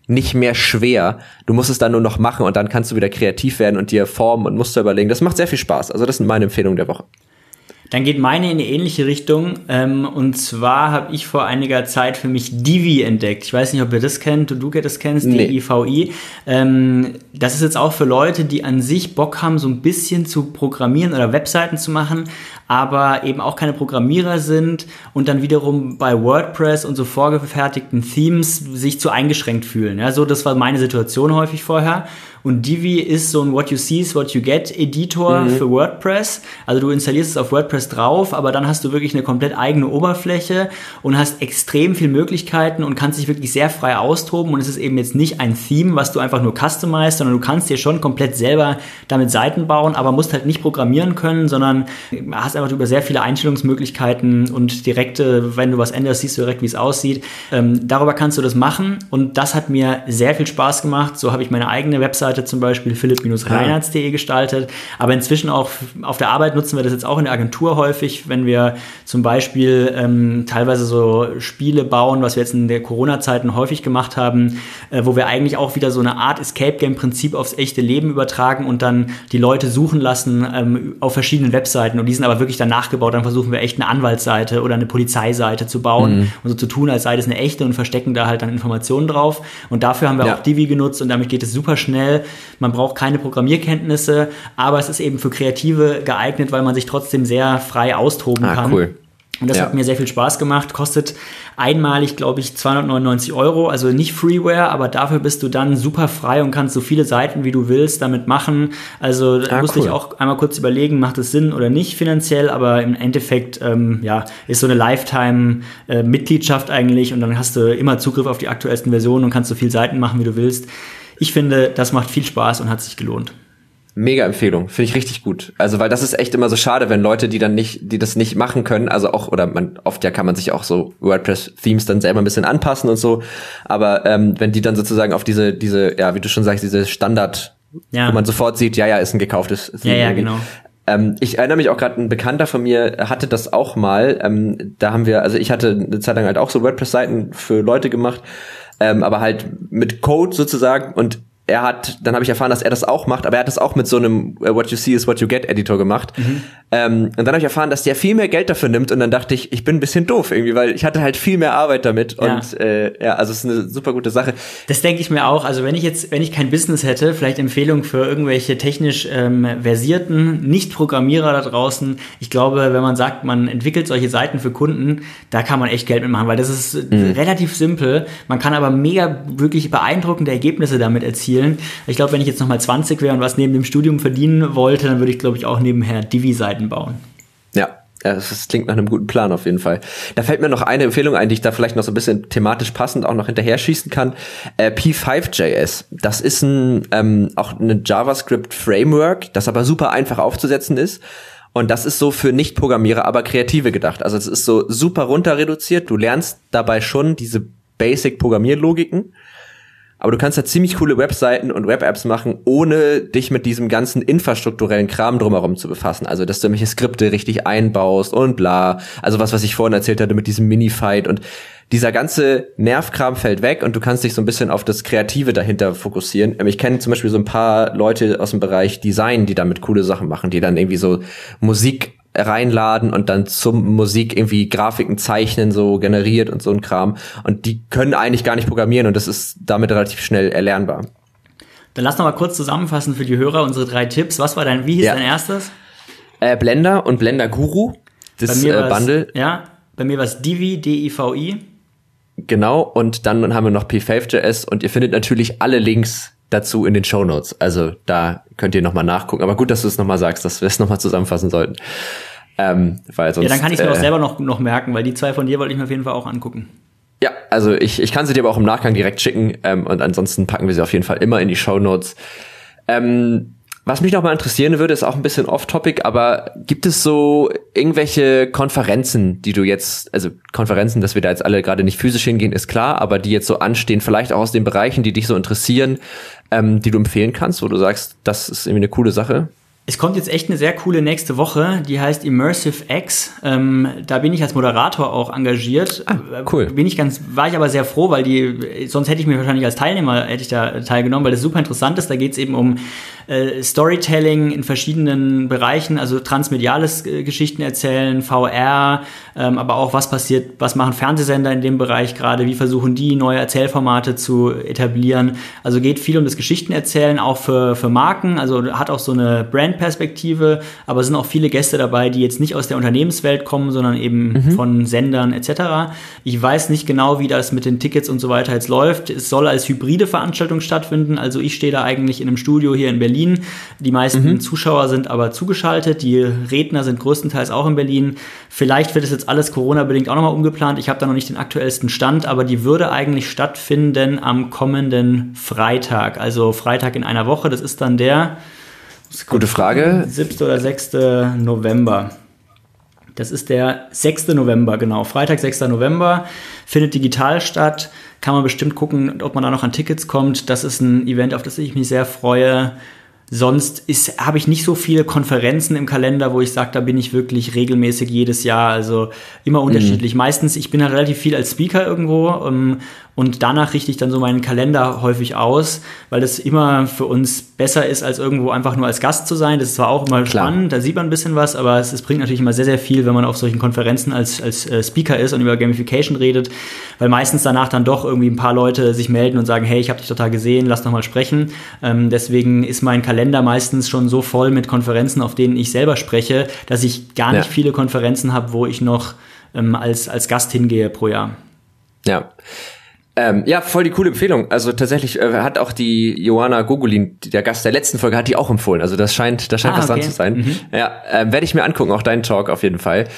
nicht mehr schwer. Du musst es dann nur noch machen und dann kannst du wieder kreativ werden und dir formen und Muster überlegen. Das macht sehr viel Spaß. Also das sind meine Empfehlungen der Woche.
Dann geht meine in eine ähnliche Richtung. Ähm, und zwar habe ich vor einiger Zeit für mich Divi entdeckt. Ich weiß nicht, ob ihr das kennt, du, du das kennst,
nee.
D I V I. Ähm, das ist jetzt auch für Leute, die an sich Bock haben, so ein bisschen zu programmieren oder Webseiten zu machen, aber eben auch keine Programmierer sind und dann wiederum bei WordPress und so vorgefertigten Themes sich zu eingeschränkt fühlen. Ja, so, das war meine Situation häufig vorher. Und Divi ist so ein What You See is What You Get Editor mhm. für WordPress. Also du installierst es auf WordPress drauf, aber dann hast du wirklich eine komplett eigene Oberfläche und hast extrem viele Möglichkeiten und kannst dich wirklich sehr frei austoben. Und es ist eben jetzt nicht ein Theme, was du einfach nur customized, sondern du kannst dir schon komplett selber damit Seiten bauen, aber musst halt nicht programmieren können, sondern hast einfach über sehr viele Einstellungsmöglichkeiten und direkte, wenn du was änderst, siehst du direkt, wie es aussieht. Ähm, darüber kannst du das machen und das hat mir sehr viel Spaß gemacht. So habe ich meine eigene Webseite zum Beispiel philipp reinhardt punkt de gestaltet, aber inzwischen auch auf der Arbeit nutzen wir das jetzt auch in der Agentur häufig, wenn wir zum Beispiel ähm, teilweise so Spiele bauen, was wir jetzt in der Corona-Zeiten häufig gemacht haben, äh, wo wir eigentlich auch wieder so eine Art Escape-Game-Prinzip aufs echte Leben übertragen und dann die Leute suchen lassen ähm, auf verschiedenen Webseiten und die sind aber wirklich dann nachgebaut, dann versuchen wir echt eine Anwaltsseite oder eine Polizeiseite zu bauen mhm. und so zu tun, als sei das eine echte und verstecken da halt dann Informationen drauf und dafür haben wir ja. auch Divi genutzt und damit geht es super schnell. Man braucht keine Programmierkenntnisse, aber es ist eben für Kreative geeignet, weil man sich trotzdem sehr frei austoben
ah,
kann.
Cool.
Und das ja. hat mir sehr viel Spaß gemacht. Kostet einmalig, glaube ich, zweihundertneunundneunzig Euro. Also nicht Freeware, aber dafür bist du dann super frei und kannst so viele Seiten, wie du willst, damit machen. Also da ah, musste cool. ich auch einmal kurz überlegen, macht es Sinn oder nicht finanziell. Aber im Endeffekt ähm, ja, ist so eine Lifetime-Mitgliedschaft äh, eigentlich. Und dann hast du immer Zugriff auf die aktuellsten Versionen und kannst so viele Seiten machen, wie du willst. Ich finde, das macht viel Spaß und hat sich gelohnt.
Mega Empfehlung, finde ich richtig gut. Also, weil das ist echt immer so schade, wenn Leute, die dann nicht, die das nicht machen können, also auch, oder man, oft ja kann man sich auch so WordPress-Themes dann selber ein bisschen anpassen und so, aber ähm, wenn die dann sozusagen auf diese, diese, ja, wie du schon sagst, diese Standard, ja. wo man sofort sieht, ja, ja, ist ein gekauftes Theme.
Ja, ja, genau.
Ähm, ich erinnere mich auch gerade, ein Bekannter von mir hatte das auch mal, ähm, da haben wir, also ich hatte eine Zeit lang halt auch so WordPress-Seiten für Leute gemacht, ähm, aber halt mit Code sozusagen und er hat, dann habe ich erfahren, dass er das auch macht, aber er hat das auch mit so einem What You See is What You Get Editor gemacht. Mhm. Ähm, und dann habe ich erfahren, dass der viel mehr Geld dafür nimmt und dann dachte ich, ich bin ein bisschen doof irgendwie, weil ich hatte halt viel mehr Arbeit damit ja. und äh, ja, also es ist eine super gute Sache.
Das denke ich mir auch, also wenn ich jetzt, wenn ich kein Business hätte, vielleicht Empfehlung für irgendwelche technisch ähm, versierten Nicht-Programmierer da draußen, ich glaube, wenn man sagt, man entwickelt solche Seiten für Kunden, da kann man echt Geld mitmachen, weil das ist mhm. relativ simpel, man kann aber mega wirklich beeindruckende Ergebnisse damit erzielen. Ich glaube, wenn ich jetzt nochmal zwanzig wäre und was neben dem Studium verdienen wollte, dann würde ich, glaube ich, auch nebenher Divi-Seiten bauen.
Ja, das klingt nach einem guten Plan auf jeden Fall. Da fällt mir noch eine Empfehlung ein, die ich da vielleicht noch so ein bisschen thematisch passend auch noch hinterher schießen kann. Äh, P fünf Punkt J S. Das ist ein ähm, auch ein JavaScript-Framework, das aber super einfach aufzusetzen ist. Und das ist so für Nicht-Programmierer, aber Kreative gedacht. Also es ist so super runter reduziert. Du lernst dabei schon diese Basic-Programmierlogiken. Aber du kannst da ziemlich coole Webseiten und Web-Apps machen, ohne dich mit diesem ganzen infrastrukturellen Kram drumherum zu befassen. Also, dass du irgendwelche Skripte richtig einbaust und bla. Also was, was ich vorhin erzählt hatte mit diesem Mini-Fight. Und dieser ganze Nervkram fällt weg und du kannst dich so ein bisschen auf das Kreative dahinter fokussieren. Ich kenne zum Beispiel so ein paar Leute aus dem Bereich Design, die damit coole Sachen machen, die dann irgendwie so Musik reinladen und dann zum Musik irgendwie Grafiken zeichnen, so generiert und so ein Kram. Und die können eigentlich gar nicht programmieren und das ist damit relativ schnell erlernbar.
Dann lass noch mal kurz zusammenfassen für die Hörer unsere drei Tipps. Was war dein, wie hieß ja. dein erstes?
Äh, Blender und Blender Guru. Das äh, Bundle.
Ja, bei mir war es Divi, D I V I.
Genau, und dann haben wir noch P fünf Punkt J S und ihr findet natürlich alle Links dazu in den Shownotes. Also da könnt ihr nochmal nachgucken. Aber gut, dass du es nochmal sagst, dass wir es nochmal zusammenfassen sollten. Ähm, weil sonst,
ja, dann kann ich es mir
äh,
auch selber noch, noch merken, weil die zwei von dir wollte ich mir auf jeden Fall auch angucken.
Ja, also ich, ich kann sie dir aber auch im Nachgang direkt schicken. Ähm, und ansonsten packen wir sie auf jeden Fall immer in die Shownotes. Ähm, was mich noch mal interessieren würde, ist auch ein bisschen off-topic, aber gibt es so irgendwelche Konferenzen, die du jetzt, also Konferenzen, dass wir da jetzt alle gerade nicht physisch hingehen, ist klar, aber die jetzt so anstehen, vielleicht auch aus den Bereichen, die dich so interessieren, ähm, die du empfehlen kannst, wo du sagst, das ist irgendwie eine coole Sache?
Es kommt jetzt echt eine sehr coole nächste Woche, die heißt Immersive X. Ähm, da bin ich als Moderator auch engagiert.
Ah, cool.
Bin ich ganz, war ich aber sehr froh, weil die, sonst hätte ich mir wahrscheinlich als Teilnehmer hätte ich da teilgenommen, weil das super interessant ist. Da geht es eben um äh, Storytelling in verschiedenen Bereichen, also transmediales äh, Geschichten erzählen, V R, ähm, aber auch was passiert, was machen Fernsehsender in dem Bereich gerade, wie versuchen die neue Erzählformate zu etablieren. Also geht viel um das Geschichtenerzählen, auch für, für Marken, also hat auch so eine Brandperspektive, aber es sind auch viele Gäste dabei, die jetzt nicht aus der Unternehmenswelt kommen, sondern eben mhm. von Sendern et cetera. Ich weiß nicht genau, wie das mit den Tickets und so weiter jetzt läuft. Es soll als hybride Veranstaltung stattfinden, also ich stehe da eigentlich in einem Studio hier in Berlin. Die meisten mhm. Zuschauer sind aber zugeschaltet, die Redner sind größtenteils auch in Berlin. Vielleicht wird es jetzt alles Corona-bedingt auch nochmal umgeplant. Ich habe da noch nicht den aktuellsten Stand, aber die würde eigentlich stattfinden am kommenden Freitag, also Freitag in einer Woche. Das ist dann der
Gute Frage.
siebten oder sechsten November. Das ist der sechsten November, genau. Freitag, sechsten November, findet digital statt. Kann man bestimmt gucken, ob man da noch an Tickets kommt. Das ist ein Event, auf das ich mich sehr freue. Sonst habe ich nicht so viele Konferenzen im Kalender, wo ich sage, da bin ich wirklich regelmäßig jedes Jahr, also immer unterschiedlich. Mhm. Meistens, ich bin halt relativ viel als Speaker irgendwo um, und danach richte ich dann so meinen Kalender häufig aus, weil das immer für uns besser ist, als irgendwo einfach nur als Gast zu sein. Das ist zwar auch immer Klar. spannend, da sieht man ein bisschen was, aber es, es bringt natürlich immer sehr, sehr viel, wenn man auf solchen Konferenzen als, als äh, Speaker ist und über Gamification redet, weil meistens danach dann doch irgendwie ein paar Leute sich melden und sagen, hey, ich habe dich total gesehen, lass doch mal sprechen. Ähm, deswegen ist mein Kalender meistens schon so voll mit Konferenzen, auf denen ich selber spreche, dass ich gar nicht ja. viele Konferenzen habe, wo ich noch ähm, als, als Gast hingehe pro Jahr.
Ja. Ähm, ja, voll die coole Empfehlung. Also tatsächlich äh, hat auch die Joanna Gogolin, der Gast der letzten Folge, hat die auch empfohlen. Also das scheint, das scheint ah, was okay. dran zu sein. Mhm. Ja, äh, werde ich mir angucken, auch deinen Talk auf jeden Fall.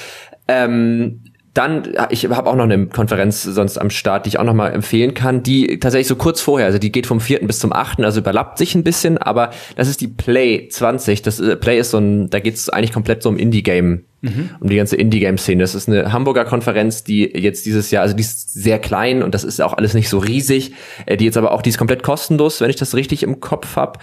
Ähm, Dann, ich habe auch noch eine Konferenz sonst am Start, die ich auch noch mal empfehlen kann, die tatsächlich so kurz vorher, also die geht vom vierten bis zum achten, also überlappt sich ein bisschen, aber das ist die Play zwanzig. Das äh, Play ist so ein, da geht's eigentlich komplett so um Indie-Game, mhm. um die ganze Indie-Game-Szene. Das ist eine Hamburger Konferenz, die jetzt dieses Jahr, also die ist sehr klein und das ist auch alles nicht so riesig, äh, die jetzt aber auch, die ist komplett kostenlos, wenn ich das richtig im Kopf hab,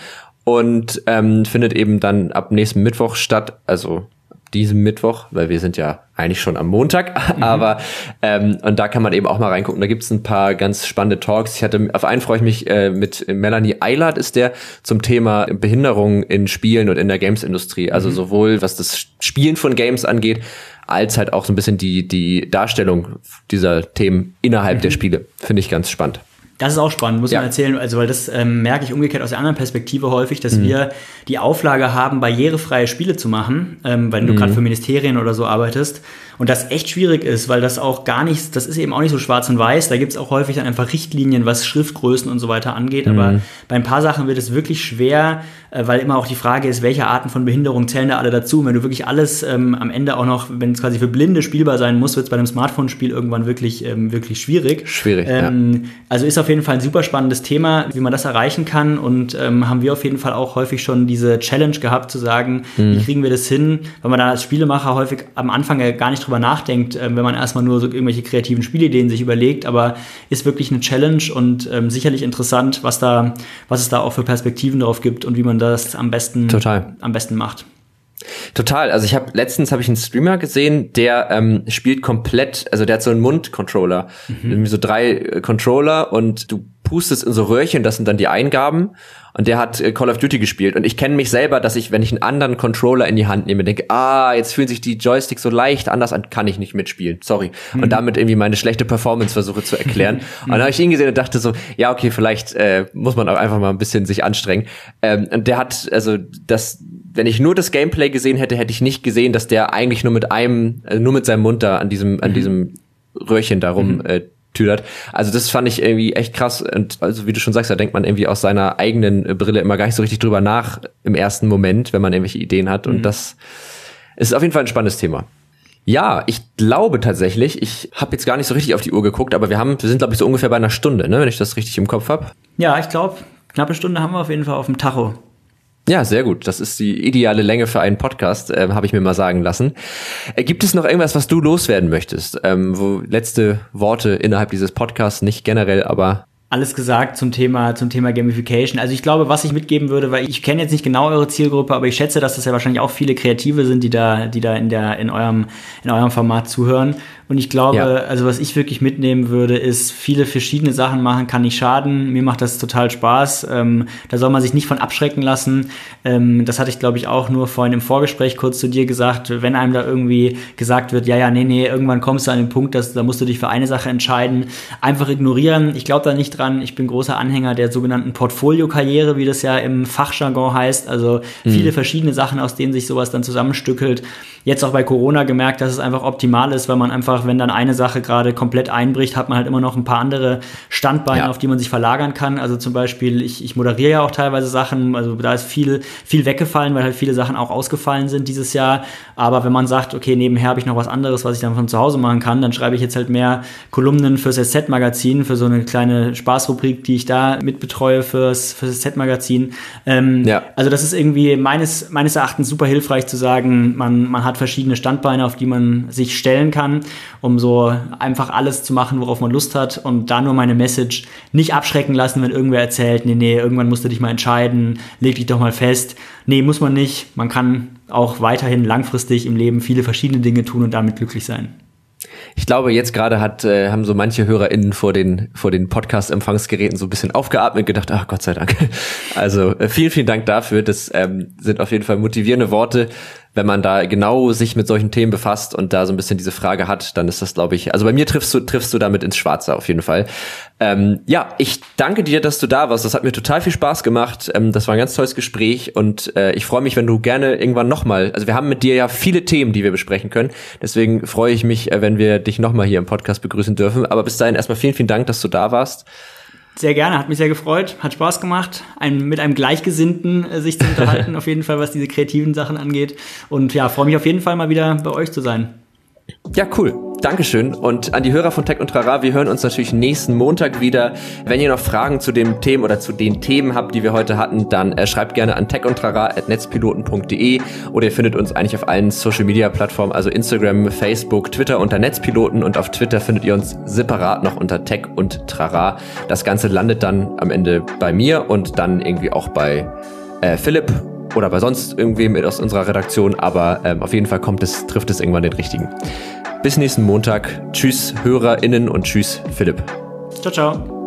und ähm, findet eben dann ab nächsten Mittwoch statt, also diesem Mittwoch, weil wir sind ja eigentlich schon am Montag, mhm. aber ähm, und da kann man eben auch mal reingucken. Da gibt's ein paar ganz spannende Talks. Ich hatte, auf einen freue ich mich äh, mit Melanie Eilert, ist der zum Thema Behinderung in Spielen und in der Games-Industrie. Also mhm. sowohl was das Spielen von Games angeht, als halt auch so ein bisschen die die Darstellung dieser Themen innerhalb mhm. der Spiele. Finde ich ganz spannend.
Das ist auch spannend, muss ja. man erzählen, also weil das ähm, merke ich umgekehrt aus der anderen Perspektive häufig, dass mhm. wir die Auflage haben, barrierefreie Spiele zu machen, ähm, weil du mhm. gerade für Ministerien oder so arbeitest und das echt schwierig ist, weil das auch gar nicht, das ist eben auch nicht so schwarz und weiß, da gibt es auch häufig dann einfach Richtlinien, was Schriftgrößen und so weiter angeht, mhm. aber bei ein paar Sachen wird es wirklich schwer, äh, weil immer auch die Frage ist, welche Arten von Behinderung zählen da alle dazu, und wenn du wirklich alles ähm, am Ende auch noch, wenn es quasi für Blinde spielbar sein muss, wird es bei einem Smartphone-Spiel irgendwann wirklich, ähm, wirklich schwierig.
Schwierig,
ähm,
ja.
Also ist auf jeden Fall ein super spannendes Thema, wie man das erreichen kann, und ähm, haben wir auf jeden Fall auch häufig schon diese Challenge gehabt, zu sagen, mhm. wie kriegen wir das hin, weil man dann als Spielemacher häufig am Anfang ja gar nicht drüber nachdenkt, ähm, wenn man erstmal nur so irgendwelche kreativen Spielideen sich überlegt, aber ist wirklich eine Challenge und ähm, sicherlich interessant, was da, was es da auch für Perspektiven drauf gibt und wie man das am besten,
Total.
am besten macht.
Total. Also ich habe letztens habe ich einen Streamer gesehen, der ähm, spielt komplett, also der hat so einen Mund-Controller, mhm. irgendwie so drei äh, Controller, und du pustest in so Röhrchen, das sind dann die Eingaben, und der hat äh, Call of Duty gespielt, und ich kenne mich selber, dass ich, wenn ich einen anderen Controller in die Hand nehme, denke, ah, jetzt fühlen sich die Joysticks so leicht anders an, kann ich nicht mitspielen, sorry. Mhm. Und damit irgendwie meine schlechte Performance versuche zu erklären. Mhm. Und dann habe ich ihn gesehen und dachte so, ja, okay, vielleicht äh, muss man auch einfach mal ein bisschen sich anstrengen. Ähm, und der hat, also das, wenn ich nur das Gameplay gesehen hätte, hätte ich nicht gesehen, dass der eigentlich nur mit einem, also nur mit seinem Mund da an diesem, an mhm. diesem Röhrchen darum mhm. äh, tüdert. Also das fand ich irgendwie echt krass, und also wie du schon sagst, da denkt man irgendwie aus seiner eigenen Brille immer gar nicht so richtig drüber nach im ersten Moment, wenn man irgendwelche Ideen hat, und mhm. das ist auf jeden Fall ein spannendes Thema. Ja, ich glaube tatsächlich, ich habe jetzt gar nicht so richtig auf die Uhr geguckt, aber wir haben, wir sind glaube ich so ungefähr bei einer Stunde, ne, wenn ich das richtig im Kopf habe.
Ja, ich glaube, knappe Stunde haben wir auf jeden Fall auf dem Tacho.
Ja, sehr gut. Das ist die ideale Länge für einen Podcast, äh, habe ich mir mal sagen lassen. Äh, gibt es noch irgendwas, was du loswerden möchtest? Ähm, wo letzte Worte innerhalb dieses Podcasts, nicht generell, aber
alles gesagt zum Thema, zum Thema Gamification. Also ich glaube, was ich mitgeben würde, weil ich kenne jetzt nicht genau eure Zielgruppe, aber ich schätze, dass das ja wahrscheinlich auch viele Kreative sind, die da, die da in der, in eurem, in eurem Format zuhören. Und ich glaube, ja. also was ich wirklich mitnehmen würde, ist, viele verschiedene Sachen machen kann nicht schaden. Mir macht das total Spaß. Ähm, da soll man sich nicht von abschrecken lassen. Ähm, das hatte ich, glaube ich, auch nur vorhin im Vorgespräch kurz zu dir gesagt. Wenn einem da irgendwie gesagt wird, ja, ja, nee, nee, irgendwann kommst du an den Punkt, dass da musst du dich für eine Sache entscheiden. Einfach ignorieren. Ich glaube da nicht dran. Ich bin großer Anhänger der sogenannten Portfolio-Karriere, wie das ja im Fachjargon heißt. Also mhm. viele verschiedene Sachen, aus denen sich sowas dann zusammenstückelt. Jetzt auch bei Corona gemerkt, dass es einfach optimal ist, weil man einfach, wenn dann eine Sache gerade komplett einbricht, hat man halt immer noch ein paar andere Standbeine, ja. auf die man sich verlagern kann. Also zum Beispiel, ich, ich moderiere ja auch teilweise Sachen, also da ist viel, viel weggefallen, weil halt viele Sachen auch ausgefallen sind dieses Jahr. Aber wenn man sagt, okay, nebenher habe ich noch was anderes, was ich dann von zu Hause machen kann, dann schreibe ich jetzt halt mehr Kolumnen fürs S Z-Magazin, für so eine kleine Spaßrubrik, die ich da mitbetreue fürs, fürs S Z-Magazin. Ähm, ja. Also das ist irgendwie meines, meines Erachtens super hilfreich zu sagen, man, man hat verschiedene Standbeine, auf die man sich stellen kann, um so einfach alles zu machen, worauf man Lust hat. Und da nur meine Message: nicht abschrecken lassen, wenn irgendwer erzählt, nee, nee, irgendwann musst du dich mal entscheiden, leg dich doch mal fest. Nee, muss man nicht. Man kann auch weiterhin langfristig im Leben viele verschiedene Dinge tun und damit glücklich sein.
Ich glaube, jetzt gerade hat, äh, haben so manche HörerInnen vor den, vor den Podcast-Empfangsgeräten so ein bisschen aufgeatmet und gedacht, ach Gott sei Dank. Also äh, vielen, vielen Dank dafür. Das ähm, sind auf jeden Fall motivierende Worte. Wenn man da genau sich mit solchen Themen befasst und da so ein bisschen diese Frage hat, dann ist das, glaube ich, also bei mir triffst du, triffst du damit ins Schwarze auf jeden Fall. Ähm, ja, ich danke dir, dass du da warst. Das hat mir total viel Spaß gemacht. Ähm, das war ein ganz tolles Gespräch und äh, ich freue mich, wenn du gerne irgendwann nochmal, also wir haben mit dir ja viele Themen, die wir besprechen können. Deswegen freue ich mich, äh, wenn wir dich nochmal hier im Podcast begrüßen dürfen. Aber bis dahin erstmal vielen, vielen Dank, dass du da warst.
Sehr gerne, hat mich sehr gefreut, hat Spaß gemacht, ein, mit einem Gleichgesinnten äh, sich zu unterhalten, auf jeden Fall, was diese kreativen Sachen angeht. Und ja, freue mich auf jeden Fall mal wieder bei euch zu sein.
Ja, cool. Dankeschön. Und an die Hörer von Tech und Trara, wir hören uns natürlich nächsten Montag wieder. Wenn ihr noch Fragen zu dem Themen oder zu den Themen habt, die wir heute hatten, dann äh, schreibt gerne an techundtrara at netzpiloten punkt de oder ihr findet uns eigentlich auf allen Social-Media-Plattformen, also Instagram, Facebook, Twitter unter Netzpiloten und auf Twitter findet ihr uns separat noch unter Tech und Trara. Das Ganze landet dann am Ende bei mir und dann irgendwie auch bei äh, Philipp oder bei sonst irgendwem aus unserer Redaktion, aber ähm, auf jeden Fall kommt es, trifft es irgendwann den richtigen. Bis nächsten Montag. Tschüss HörerInnen und tschüss Philipp.
Ciao, ciao.